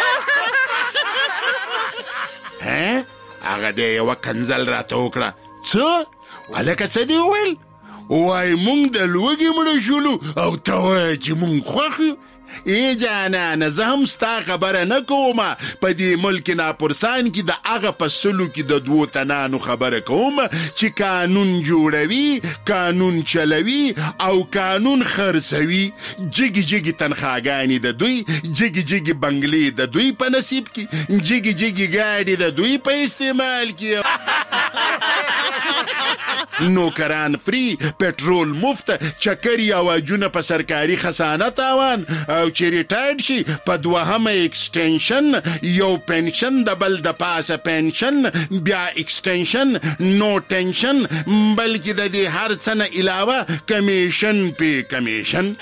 هغه دی یوه کنځل راته وکړه. څه هلکه څه دې وویل؟ وایي مونږ د لوږې مړه شولو او ته وایه چې مونږ خوښ یو. ای جانانه زه هم ستا خبره نه کوم، په دې ملک ناپرسان کې د هغه په سلو کې د 2 تنانو خبره کوم چې قانون جوړوي، قانون چلوي او قانون خرڅوي. جګي جګي تنخواګانې د دوی، جګي جګي بنگلې د دوی په نصیب کې، جګي جګي ګاډي د دوی په استعمال کې، نوکران فری، پټرول مفت، چکر یا واجونه په سرکاري خزانه تاوان، او چې ریټایرډ شي په 2 ایکسټنشن، یو پنشن د بل د پاسه پنشن، بیا ایکسټنشن، نو ټنشن، بلکې د دې هر څه نه علاوه کمیشن پې کمیشن.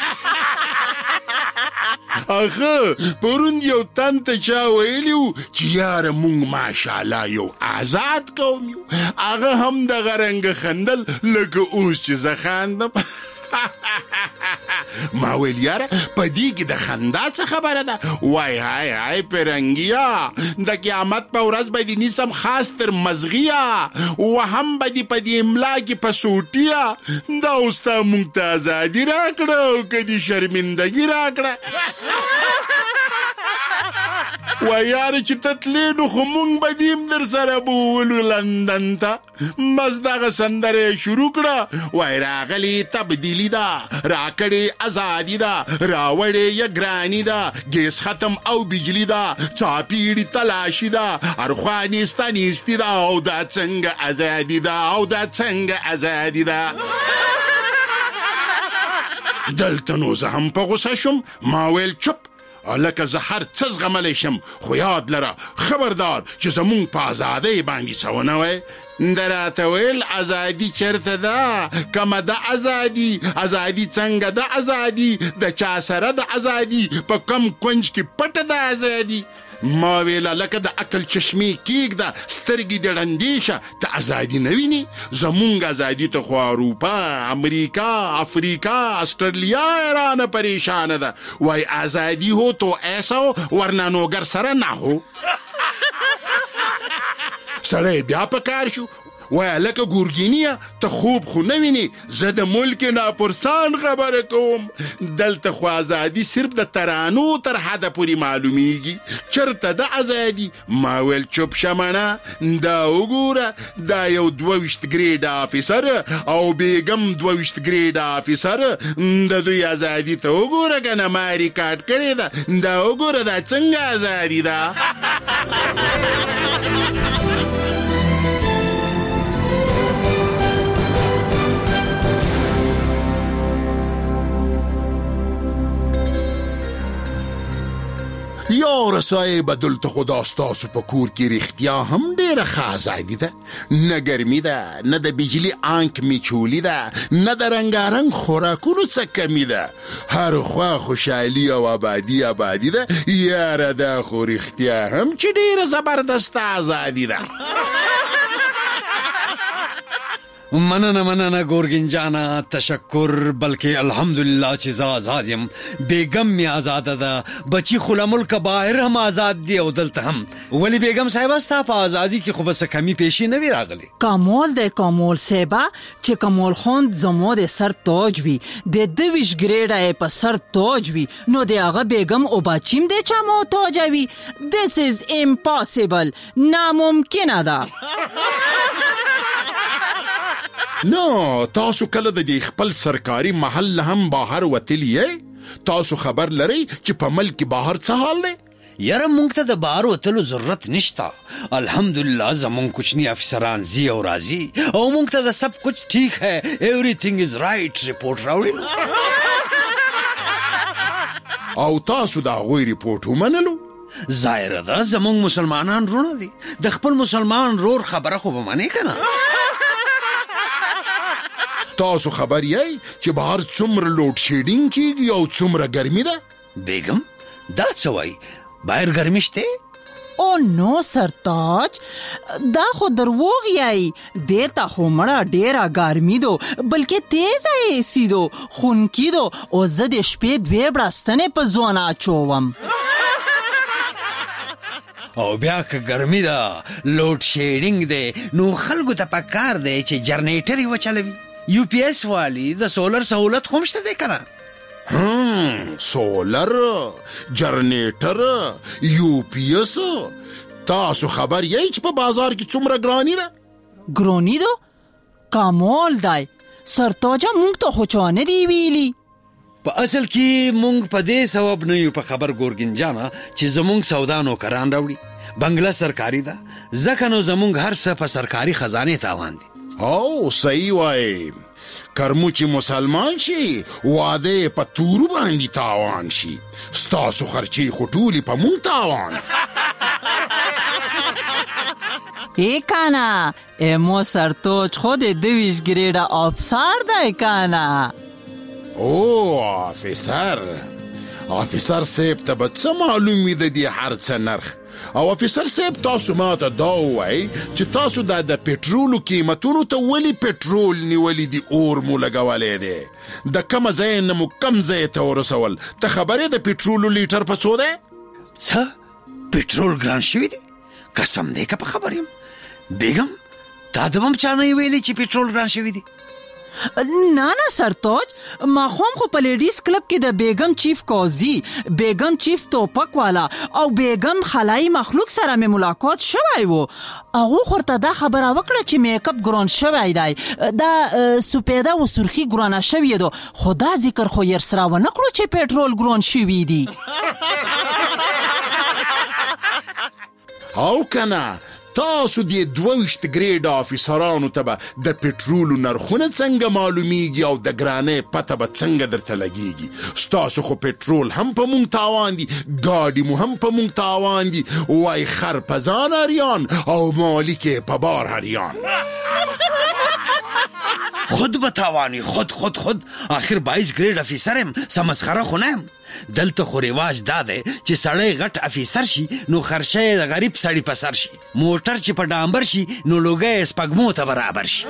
اخه پرون یو تن ته چا ویلیو چې یاره مونږ ماشاءالله یو آزاد قوم یو، هغه هم دغه رنګه خندل لکه اوس چې زه خاندم. ما ویل یاره په دې کې د خندا څه خبره ده؟ وای هاي هاي پرنګیا، د قیامت په ورځ به دې نیسم خاص تر مزغیا، وهم به دې په دې املا کې په سوټیا. دا اوس تا مونږ ته ازادي راکړه او که دې شرمندګي راکړه. وای یاره چې ته تلې نو خو مونږ به دې هم در سره بوولو لندن ته. بس دغه سندره یې شروع کړه. وای راغلې تبدیلي ده، راکړې ازادي ده، راوړې یې ګراني ده، ګیس ختم او بجلی ده، څاپیړي تلاشي ده، هر خوا نیسته نیستي ده، او دا څنګه ازادي ده، او دا څنګه ازادي ده. دلته نو زه هم په غوسه شم. ما ویل چپ، لکه زه هر څه زغملی شم، خو یاد لره خبردار چې زمونږ په ازادۍ باندې څه ونه وی. د راته ویل ازادي چرته ده؟ کمه ده ازادي؟ ازادي څنګه ده ازادي؟ د چا سره د ازادي؟ په کم کنج کې پټه ده ازادي؟ ما ویله لکه د عقل چشمې کېږده، سترګې دې ړندې شه، ته ازادي نه وینې؟ زمونږ ازادي ته خو اروپا، امریکا، افریقا، استرالیا ایرانه پریشانه ده. وای ازادي ہو تو ایسا ہو ورنہ نوگر سره نه ہو. سړی بیا په کار شو. وای لکه ګورګینیا ته خوب خو نه ویني زه د ملک ناپرسان خبره کوم دلته خو ازادي صرف د ترانو تر حده پورې معلومیږي چرته د ازادي ما ویل چوپ شمنه دا وګوره دا یو 22 ګریډ افیسر او بیګم 22 ګریډ افیسر د دوی ازادي ته وګوره کنه ما ریکارډ کړی دا وګوره دا څنګه ازادي ده یاره صاحب دلته خو دا ستاسو په کور کې رښتیا هم ډېره ښه ازادي ده نه ګرمي ده نه د بجلي آنک میچولي ده نه د رنګارنګ خوراکونو څه کمي ده هر خوا خوشحالي او آبادي ده یاره دا خو رښتیا هم چې ډېره زبردسته ازادي ده مننه ګورګین جانا تشکر بلکې الحمدلله چې زه آزاد یم بیگم می آزاده ده بچی خو له ملک بهر هم آزاد دی او دلته هم ولی بیگم صاحب ستا په ازادي کې خو بس کمی پیشي نه وی راغلی کمال صاحب چې کمال خان زمو د سر تاج وی د 22 ګریډه په سر تاج وی نو د هغه بیگم او بچیم د چا مو تاج وی this is impossible ناممکنه ده نو تاسو کله د خپل سرکاري محل هم بهر وتلی تاسو خبر لرئ چې په ملک بهر څه حال دی یاره مونږ ته د بهر وتلو ضرورت نشته الحمدلله زمونږ کوچني افسران زی او راضي او مونږ ته د سب کچھ ٹھیک ہے everything is right رپورټ راوړي او تاسو دا غوی رپورټ ومنلو ظاهره ده زمونږ مسلمانان رونه دي د خپل مسلمان رور خبره خو به منې کنه تاسو خبر یې چې بهر څومره لوډ شیډینګ کیږي او څومره ګرمي ده بیگم دا څه وایي بهر ګرمي شته او نو سرتاج دا خو دروغ یای دیتا خو مړه ډیره ګرمي دو بلکې تیز ایسی دو خونکی دو او زه د شپې 2 برستنې په ځوانه چوم او بیا که ګرمي ده لوډ شیډینګ دی نو خلکو ته پکار دی چې جنریټر یې وچلوي یو پی ایس والی د سولر سہولت خوم شته دی کنه سولر جنریټر یو پی ایس تاسو خبر یې چې په بازار کې څومره ګرانی ده ګرانی ده کمال دی سرتاجه مونږ ته خو چانه دی ویلی په اصل کې مونږ په دې سبب نه یو په خبر ګورګین جانا چې زمونږ سودا نوکران راوړي بنگله سرکاري ده ځکه نو زمونږ هر څه په سرکاري خزانه تاوان دي او صحیح وای کرمو چې مسلمان شي واده په تورو باندې تاوان شي ستاسو خرچي خټولي په مونږ تاوان کانا امو سرتوج خود 22 ګریډه افسر دی کانا او افسر صاحب ته به څه معلومي د دې هر څه نرخ او افسر صاحب تاسو ماته دا وایي چې تاسو د پټرولو قیمتونو ته ولی پټرول نیولې دي اور مو لګولې دي د کم ځای نه مو کم ځای ته ورسول ته خبرې د پټرولو لیټر په څو ده څه پټرول ګران شوی دی قسم دې که په خبر یم بیگم تا د هم چا نه ویلي چې پټرول ګران شوی دی نه سرتاج ما خو په لیډیز کلب کې د بیگم چیف قاضي بیگم چیف توپک والا او بیگم خلای مخلوق سره مې ملاقات شوی وو هغه خورته دا خبره وکړه چې میک اپ ګران شوی دی دا سپیده و سرخی ګران شوی دی خدا ذکر خو ير سره و نکړو چې پټرول ګران شوی دی او کنه تاسو د 22 ګریډ افسرانو ته به د پټرولو نرخونه څنګه معلومیږي او د ګرانې پته به څنګه درته لګیږي ستاسو خو پټرول هم په مونږ تاوان دي ګاډي مو هم په مونږ تاوان دي وای خر په ځان هریان او مالک په بار هریان خود بتاوانی خود آخر 22 ګریډ افسرم سمسخره خونم دلته خو رواج دا دی چې سړی غټ افیسر شي نو خرچه د غریب سړی په سر شي موټر چې په ډامبر شي نو لوګي سپګمو ته برابر شي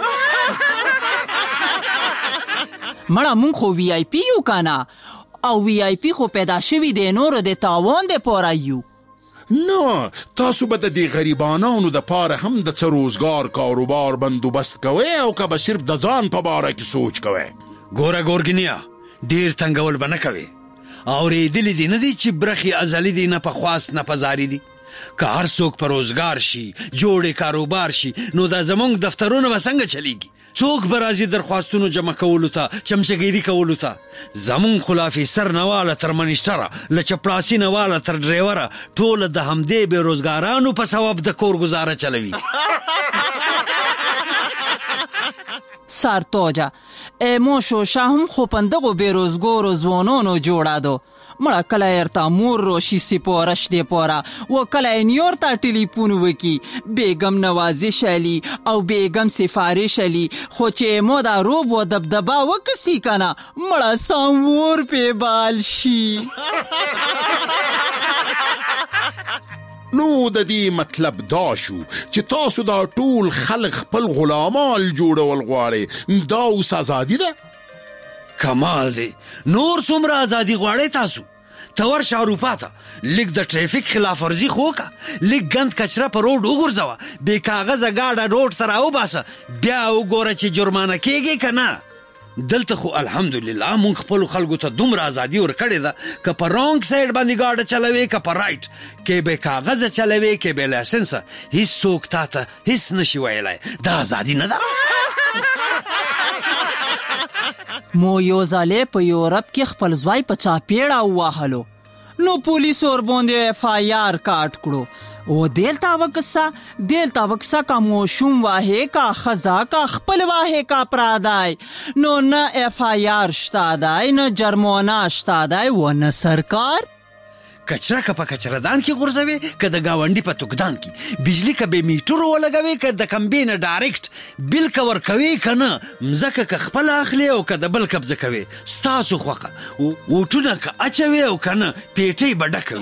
مړه مونږ خو وی آی پی یو کنه او وی آی پی خو پیدا شوی دی نور د تاوان د پوره یو نه تاسو به د دې غریبانو د پاره هم د څه روزګار کاروبار بندوبست کوئ او که به صرف د ځان په باره کې سوچ کوئ؟ ګوره ګورګینیا ډیر تنګول به نه کوي. اورېدلي دي نه دي چې برخې ازلي دي، نه په خواست نه په زاري دي. که هر څوک په روزګار شي، جوړې کاروبار شي، نو دا زمونږ دفترونه به څنګه چلیږي؟ څوک به راځي درخواستونو جمع کولو ته، چمچهګیري کولو ته؟ زمونږ خو له افیسر نه واله تر منیشټره، له چپړاسي نه واله تر ډریوره، ټوله د همدې بې روزګارانو په ثواب د کور گزاره چلوي. سارتوجا موشو شاهم خو پندغو بیروزګورو ځوانانو جوړا دو. مړه کله ارتا مور روشي سپورش دی پورا و کله نیور تا ټلیفون وکي، بیگم نوازش علی او بیگم سفارش علی، خو چې مو دا روب و دبدبا وکسی کنه مړه سامور په بال شي. نو د دې مطلب دا شو چې تاسو دا ټول خلق خپل غلامان جوړول غواړئ، دا اوس ازادي ده؟ کمال دی. نور څومره ازادي غواړئ تاسو؟ ته ورشه اروپا ته، لږ د ټریفیک خلاف ورزي خو وکړه، لږ ګند کچره په روډ وغورځوه، بې کاغذه ګاډه روډ ته راوباسه، بیا وګوره چې جرمانه کیږي که نه. دلته خو الحمدلله مونږ خپلو خلکو ته دومره ازادي ورکړې ده که په رانګ سایډ باندې ګاډه چلوي که په رایټ، کې بې کاغذه چلوي کې بې لایسنسه، هیڅوک تا ته هیڅ نشي ویلی. دا ازادي نه ده. مو یو ځلې په یورپ کې خپل ځوای په چاپېړه ووهلو، نو پولیسو ورباندې اف آی آر کاټ کړو. او دلته وکسا کا موشوم واهه کا خزا کا خپل واهه کا پرادای، نو نه اف آی آر شتا دای، نه جرمانه شتا دای و نه سرکار. کچره که په کچردان کې غورځوي که د گاونډي په توکدان کې، بجلی که به میټرو ولګوي که د کمبې نه ډایرکټ بل که ورکوي که نه، مځکه که خپل اخلي او که د بل قبضه کوي، ستاسو خوښه. ووټونه که اچوي او که نه، پیټۍ به ډکوي.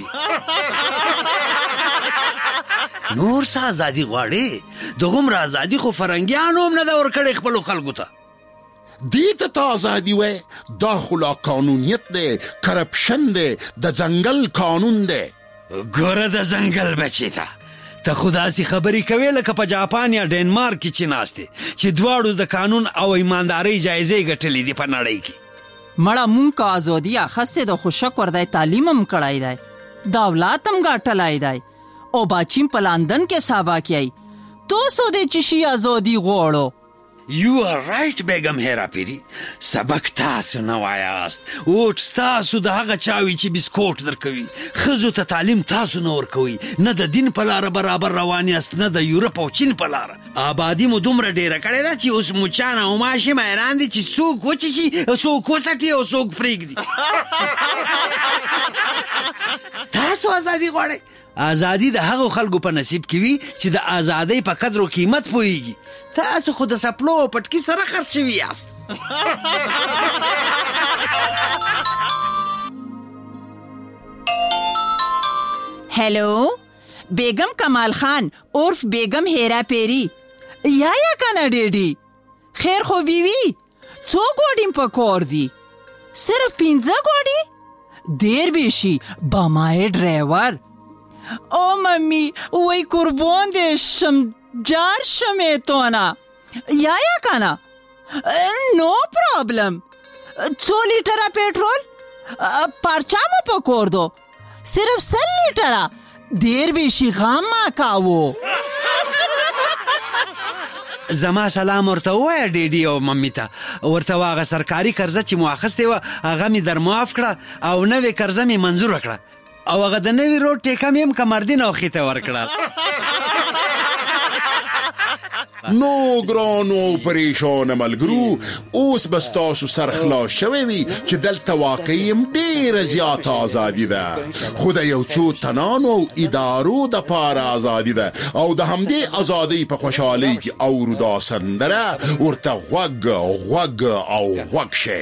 نور څه ازادي غواړې؟ دغومره ازادي خو فرنګیانو هم نه ده ورکړې خپلو خلکو ته. دې ته تا ازادي وای؟ دا خو لا قانونیت دی، کرپشن دی، د ځنګل قانون دی. ګوره د ځنګل بچی ته خو داسې خبرې کوې لکه په جاپان یا ډینمارک کې چې ناست دی، چې دواړو د قانون او ایماندارۍ جایزې ګټلې دي په نړۍ کې. مړه مونږ که ازادي اخیستې ده خو شکر دی تعلیم هم کړی دی، دولت هم ګټلی دی، او باچیم په لندن کې سابا کیای. تو سو دې چې شي ازادي غواړو. You are right بیگم هیرا پیری، سبق تاسو نه وایاست. اوټ تاسو د هغه چاوي چې بسکوټ درکوي، ښځو ته تعلیم تاسو نه ورکوي، نه د دین په لاره برابر روان یاست، نه د یورپ او چین په لاره. آبادي مو دومره ډیره کړې ده چې اوس مچان او ماشي حیران دي چې څوک وچشي، څوک وسټي او څوک پرېږدي. تاسو ازادي غواړئ؟ ازادي د هغو خلکو په نصیب کې وي چې د ازادۍ په قدر او قیمت پوهیږي. تاسو خو د سپلو او پټکي سره خرڅ شوي یاست. هلو، بیگم کمال خان عرف بیگم هیرا پیری. یا کنه ډیډي خیر خو بیوی څو ګوډیم په کور دی؟ صرف 15 ګوډي؟ دیر بیشی با مای ډرایور. او ممی وای قربان دې شم جار شمه تو نه یا کنه. نو پرابلم. 2 لیټره پټرول پرچامو پکور دو، صرف 100 لیټره. دیر بیشی غم ما کاوو. زما سلام ورته ووایه ډیډي او ممی ته، ورته واغه سرکاري قرضه چې مو اخیستې وه هغه مې در معاف کړه او نوې قرضه مې منظوره کړه، او هغه د نوي روډ ټیکه مې هم کمردین او خیته ورکړه. نو ګرانو پریشان ملګرو، اوس بس تاسو سر خلاص شوی وي چې دلته واقعي ډیره زیاته ازادي ده، خو د یو څو تنانو او ادارو د پاره ازادي ده، او د همدې ازادۍ په خوشحالۍ کې اورو دا سندره، ورته غوږ او غوږ شي.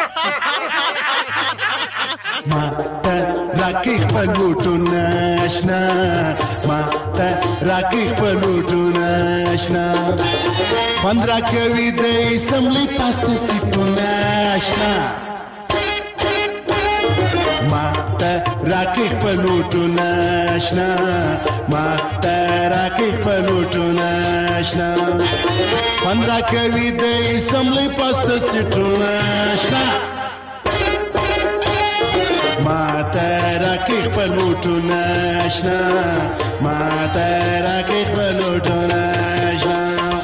ما ته راکې خپل وټونه آشنا، ما ته راکې خپل وټونه آشنا، خوند راکوي د سملې پاسته سیټونه آشنا، ما ته راکې راکې خپلوټونه آشنا ما ته راکې خپلوټونه آشنا خوند راکوي د اسمبلۍ پاسته سیټونه آشنا ما ته راکې خپلوټونه آشنا ما ته راکې خپلوټونه آشنا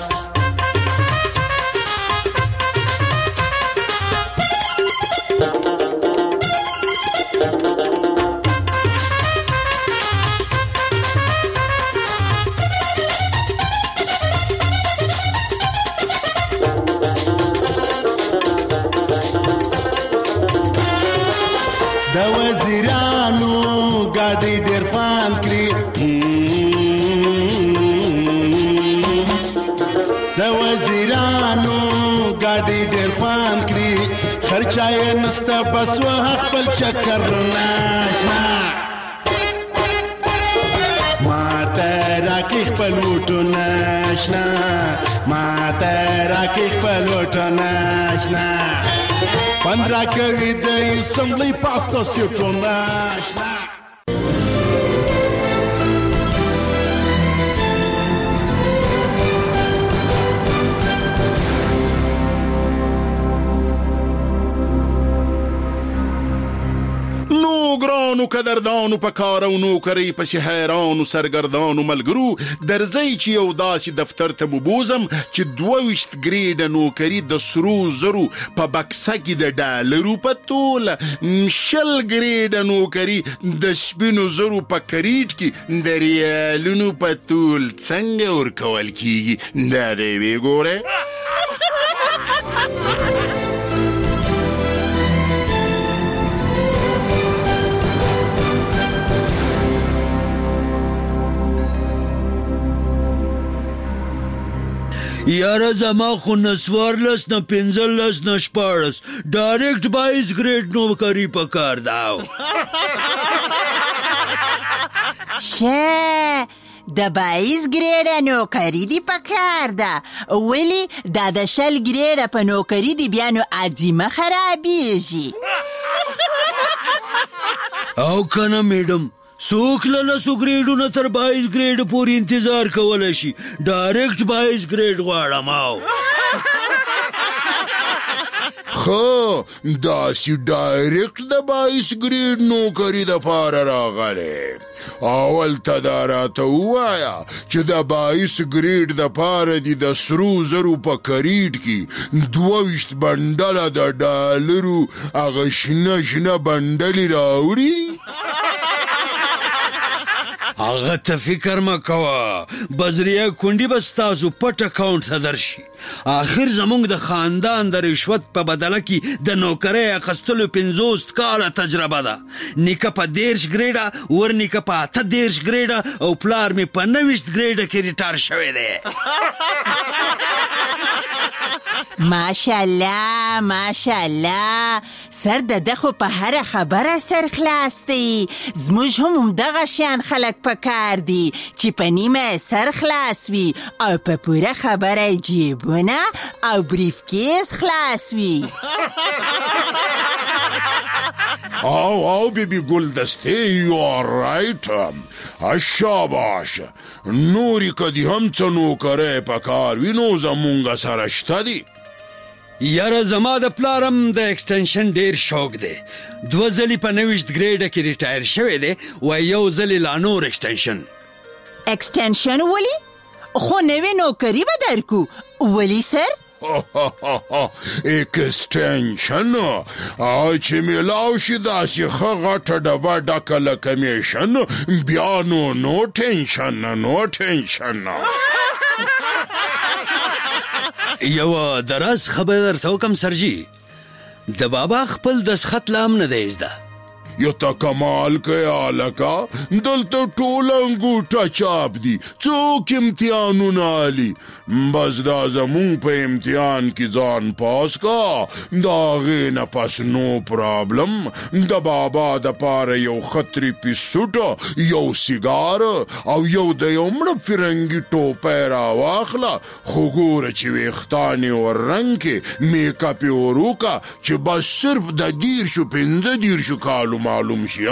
د وزیرانو ګاډي ډېر خوند کړي د وزیرانو ګاډي ډېر خوند کړي خرچه یې نسته بس و خپل چکر ناشنا ما ته راکې خپلوټونه آشنا ما ته راکې خپلوټونه آشنا خوند راکوي د اسمبلۍ پاسته سیټونه آشنا ګرانو قدردانو په کار او نوکرۍ پسې حیرانو سرګردانو ملګرو درځئ چې یو داسې دفتر ته وبوزم چې 22 ګریډه نوکري د سرو زرو په بکسه کې د ډالرو په توله 20 ګریډه نوکري د سپینو زرو په کریټ کې د ریالونو په تول څنګه ورکول کیږي دا دی وګوره یاره زما خو نه 14 نه 15 نه 14 ډایرکټ 22 ګریډ نوکري په کار داو شه د 22 ګریډه نوکري دی په کار ده ولی دا د 20 ګریډه په نوکري دی بیا نو عظیمه خرابېږي او کنه میډم څوک له 10 ګریډونو تر 22 ګریډ پورې انتظار کولی شي ډایرکټ 22 ګریډ غواړم خو داسې ډایرکټ د 22 ګریډ نوکري دپاره راغلی اول ته دا راته ووایه چې د 22 ګریډ دپاره دي د سرو زرو په کریډ کې 22 بنډله د ډالرو هغه شنه شنه بنډلې راوړي هغه ته فکر مه کوه بزریه کونډي به ستاسو پټ اکاونټ ته درشي آخر زموږ د خاندان د رشوت په بدله کې د نوکرۍ اخیستلو 50 کاله تجربه ده نیکه په 30 ګریډه ورنیکه په 30 ګریډه او پلار مې په 90 ګریډه کې ریټایر شوی دی ماشاءالله ماشاءالله سر د دخو په هر خبره سر خلاص دی زموږ هم دغه شان خلک په کار دي چې په نیمه سر خلاص وي او په پوره خبره جیبونه او بریف کیس خلاص وي او بیبی گلدسته یو رایت شاباش نوری کدی هم څه نوکرۍ په کار وي نو زمونږ سره شته دي یاره زما د پلارم د ایکسټنشن ډیر شوق دی 2 ځلې په 90 ګریډه کې ریټایر شوی دی و یو ځلې لا نور ایکسټنشن ولی خو نوې نوکري به درکو ولی سر ایکسټنشن چې میلاو شي داسې ښه غټه ډبه ډکه له کمیشن بیا نو ټینشن یو دراز خبر درته وکم سرجي د بابا خپل دسخط لا هم نه دی زده یو تا کمال کیا لکا دلته ټول انګوټه چاپ دي څوک امتحانونه علی بس دا زمون په امتحان کې ځان پاس کا دا غې نه پس نو پرابلم د بابا د پاره یو خطري پیسوټ یو سیګار او یو د یو مړ فرنګي ټوپه را واخله خو ګوره چې ویختانې ور رنګ کې میک اپ وروکا چې بس صرف د 15 کالو معلوم شي.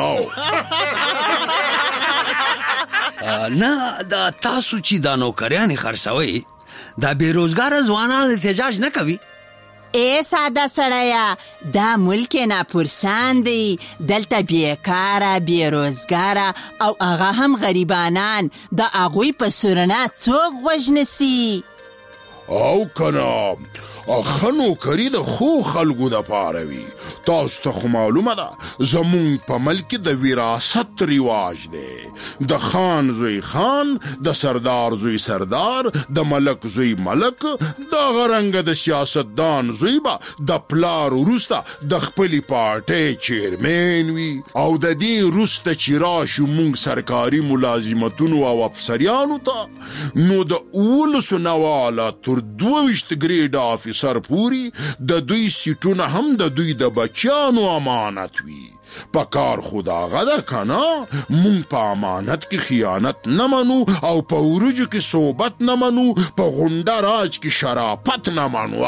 نه دا تاسو چې دا نوکریانې خرڅوئ دا بیروزګاره ځوانان احتجاج نه کوي؟ ای ساده سړیا، دا ملک ناپرسان دی، دلته بیکاره، بیروزګاره او هغه هم غریبانان، د هغوی په سورنا څوک غوږ نیسي؟ او کنه ښه نوکري د ښو خلکو دپاره وي. تاسو ته خو معلومه ده زمونږ په ملک کې د وراثت رواج دی. د خان زوی خان، د سردار زوی سردار، د ملک زوی ملک، دغه رنګه د سیاستدان زوی به د پلار وروسته د خپلې پارټۍ چیرمین وي. او د دې وروسته چې راشو موږ سرکاري ملازمتونو او افسریانو ته، نو د 19 نواله تر 22 ګریډ آفیسر پوری د دوی سیټونه هم د دوی د بچیانو امانت وي. په کار خدا غدا کنه مونږ په امانت کې خیانت نه منو او په ورجو کې صحبت نه منو، په غونډه راج کې شرافت نه منو.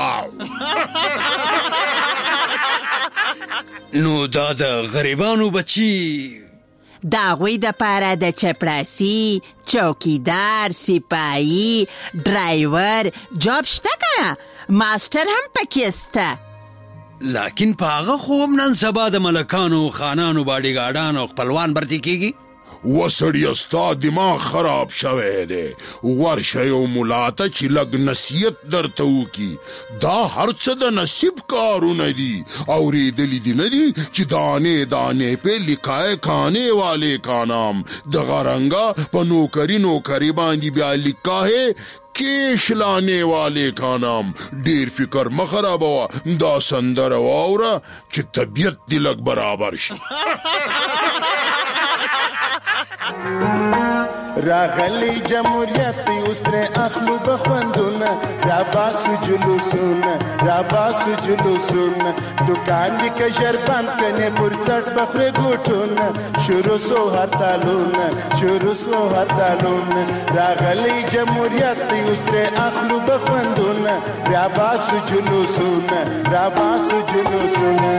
نو دا د غریبانو بچی د هغوی دپاره د چپړاسي، چوکیدار، سپاهي، ډرایور جاب شته کنه، ماسټر هم پکې سته. لیکن په هغه خو هم نن سبا د ملکانو، خانانو، باډیګارډانو خپلوان برتي کیږي. وسړی ستا دماغ خراب شوی دی. ورشه یو ملا ته چې لږ نصیحت درته وکړي. دا هر څه د نصیب کارونه دي. اورېدلي دي نه دي چې دانې دانې په لیکای کانے والے کا نام. دغه رنګه په نوکری باندې بیا لیکای کیش لانے والے کا نام. ډیر فکر مخرابوه، دا سندره واوره چې طبیعت دی لږ برابر شي. راغلی جمهوریت اوس ترې اخلو بخوندونه، راباسو جلوسونه، راباسو جلوسونه، دکان دې که ژر بند کنې پر څټ بخورې ګوټونه، شروع سو هرتالونه، شروع سو هرتالونه. راغلی جمهوریت اوس ترې اخلو بخوندونه، راباسو جلوسونه، راباسو جلوسونه.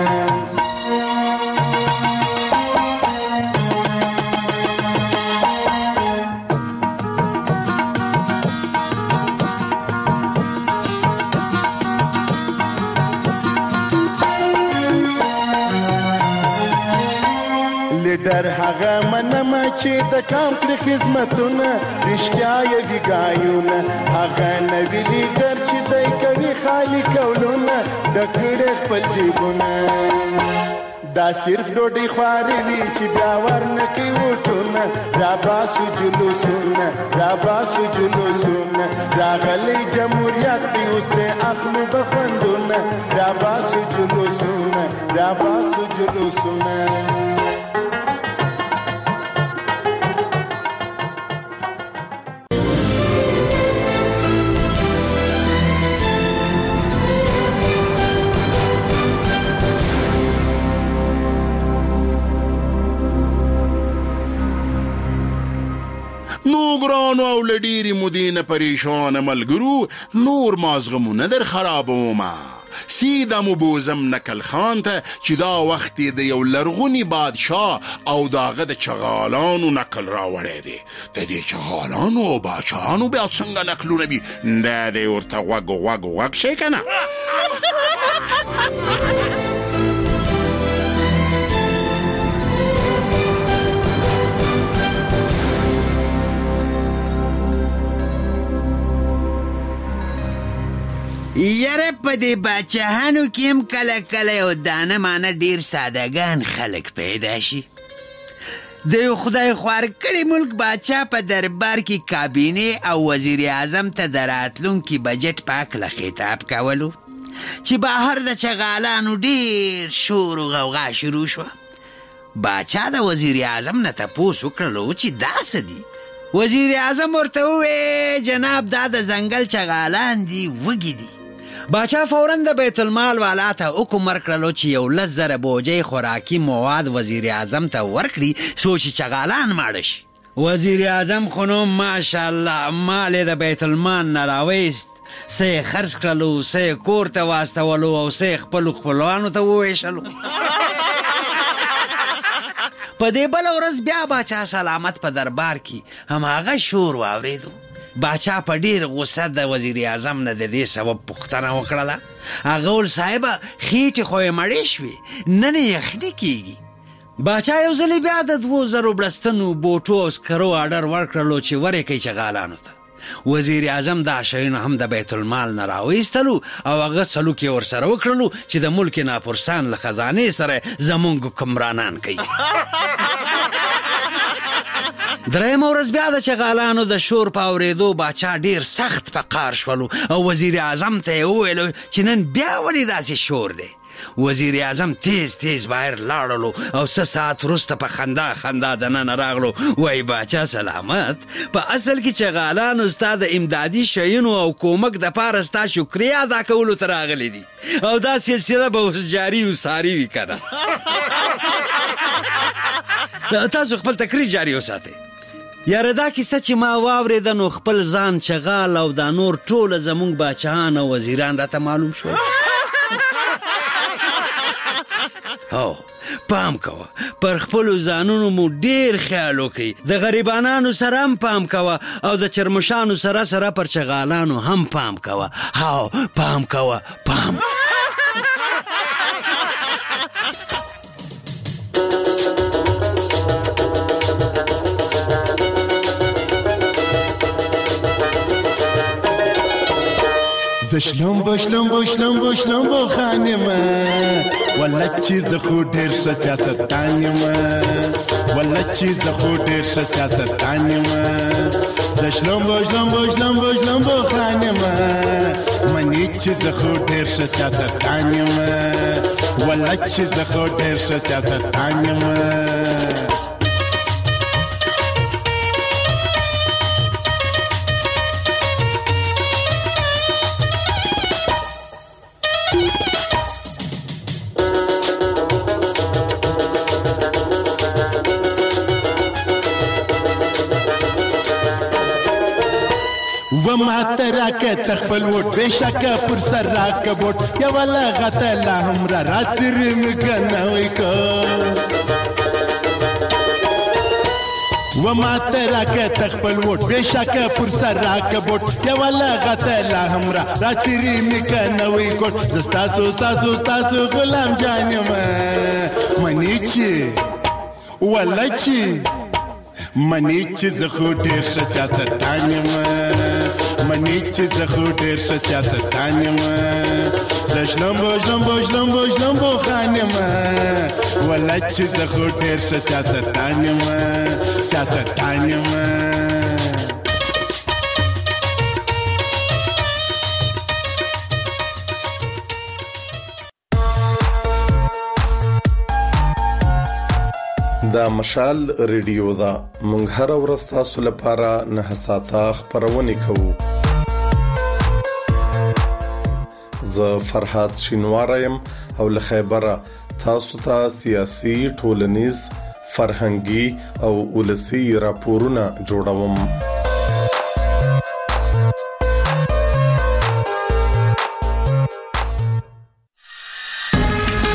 لیډر هغه منمه چې د کام کړي خدمتونه، رښتیا یې ویګایونه. هغه نوی لیډر چې دی کوي خالي کولونه، ډکړي خپل جیبونه. دا صرف ډوډۍ خواري وي چې بیا ورنه کوي وټونه. راباسو جلوسونه، راباسو جلوسونه. راغلی جمهوریت دی اوس ترې اخلو بخوندونه، راباسو جلوسونه، راباسو جلوسونه. نو ګرانو او لډيري مودینه پریشان ملګرو، نور مازغمونه در خرابومه. سیده مو بوزم نکل خان ته چې دا وخت د یو لرغونی بادشاه او داغه د چغالانو نکل راوړی دی. د دې چغالانو او باچانو بیا څنګه نکلونه وي، دا دی ورته غوږ شي که نه. یاره په دې باچاهانو کې هم کله کله یو دانه مانه ډیر سادهګان خلک پیدا شي. د یو خدای خوار کړي ملک باچا په دربار کې کابینه او وزیر اعظم ته د راتلونکي بجټ په هکله خطاب کولو چې بهر د چغالانو ډیر شور و غوغا شروع شوه. باچا د وزیر اعظم نه تپوس وکړلو چې دا څه دي. وزیر اعظم ورته وویل جناب دا د ځنګل چغالان دي، وږي دي. باچا فوراً د بیت المال والا ته حکم ورکړلو چې 1,000 بوجۍ خوراکي مواد وزیر اعظم ته ورکړي څو چې چغالان ماړه شي. وزیر اعظم خو نو ماشاءالله مال د بیت المال نه راویست، څه یې خرڅ کړلو، څه یې کور ته واستولو او څه یې خپلو خپلوانو ته وویشلو. په دې بل ورځ بیا باچا سلامت په دربار کې هماغه شور واوریدو. باچا په ډیر غوسه د وزیر اعظم نه د دې سبب پوښتنه وکړله. هغه ول صاحب خېټې خو یې مړې شوې، نن یې یخني کېږي. باچا یو ځل بیا د 2000 بړستنو بوټو او سکرو آرډر ورکړلو چې ورکړي چغالانو ته. وزیر اعظم دا شیونه هم د بیت المال نه راویستلو او هغه سلوک یې ورسره وکړلو چې د ملک ناپرسان له خزانې سره زمونږ حکمرانان کوي. درېیمه ورځ بیا د چغالانو د شور په اورېدو باچا ډیر سخت په قهر شولو او وزیر اعظم ته یې وویلو چې نن بیا ولې داسې شور دی. وزیر اعظم تیز بهر لاړلو او 6 ساعت وروسته په خندا دننه راغلو. وای باچا سلامت، په اصل کې چغالانو ستا د امدادي شیونو او کومک دپاره ستا شکریه ادا کولو ته راغلي دي او دا سلسله به اوس جاري و ساري وي که نه. تاسو خپل تقریر جاري وساتئ. یاره دا کیسه چې ما واورېده نو خپل ځان چغال او دا نور ټوله زمونږ باچاهان او وزیران راته معلوم شول. او پام کوه، پر خپلو ځانونو مو ډیر خیال وکئ، د غریبانانو سره هم پام کوه او د چرمشانو سره پر چغالانو هم پام کوه. هاو پام کوه، پام. زشلم بو خانمه ولا چې زه خو ډېر ښه سیاستدان یم، ولا چې زه خو ډېر ښه سیاستدان یم. زشلم بو خانمه منې چې زه خو ډېر ښه سیاستدان یم، ولا چې زه خو ډېر ښه سیاستدان یم. وما تراکه تخپل وټ بشکه پر سر راکه وټ یا ولا غته لا همرا راتر مکنه وای کو. وما تراکه تخپل وټ بشکه پر سر راکه وټ یا ولا غته لا همرا راتر مکنه وای کو. زستاسو غلام جانم منی چی ولا چی منی چې زه خو ډېر ښه سیاستدان یم، منی چې زه خو ډېر ښه سیاستدان یم. زه شلمبو خانم ولا چې زه خو ډېر ښه سیاستدان یم. دا مشال ریډیو دا مونږ هر ورځ تاسو لپاره 9 ساعته خبرونه کوو. زه فرحات شینوارم او له خیبره تاسو ته سیاسي، ټولنیز، فرهنګي او ولسی راپورونه جوړوم.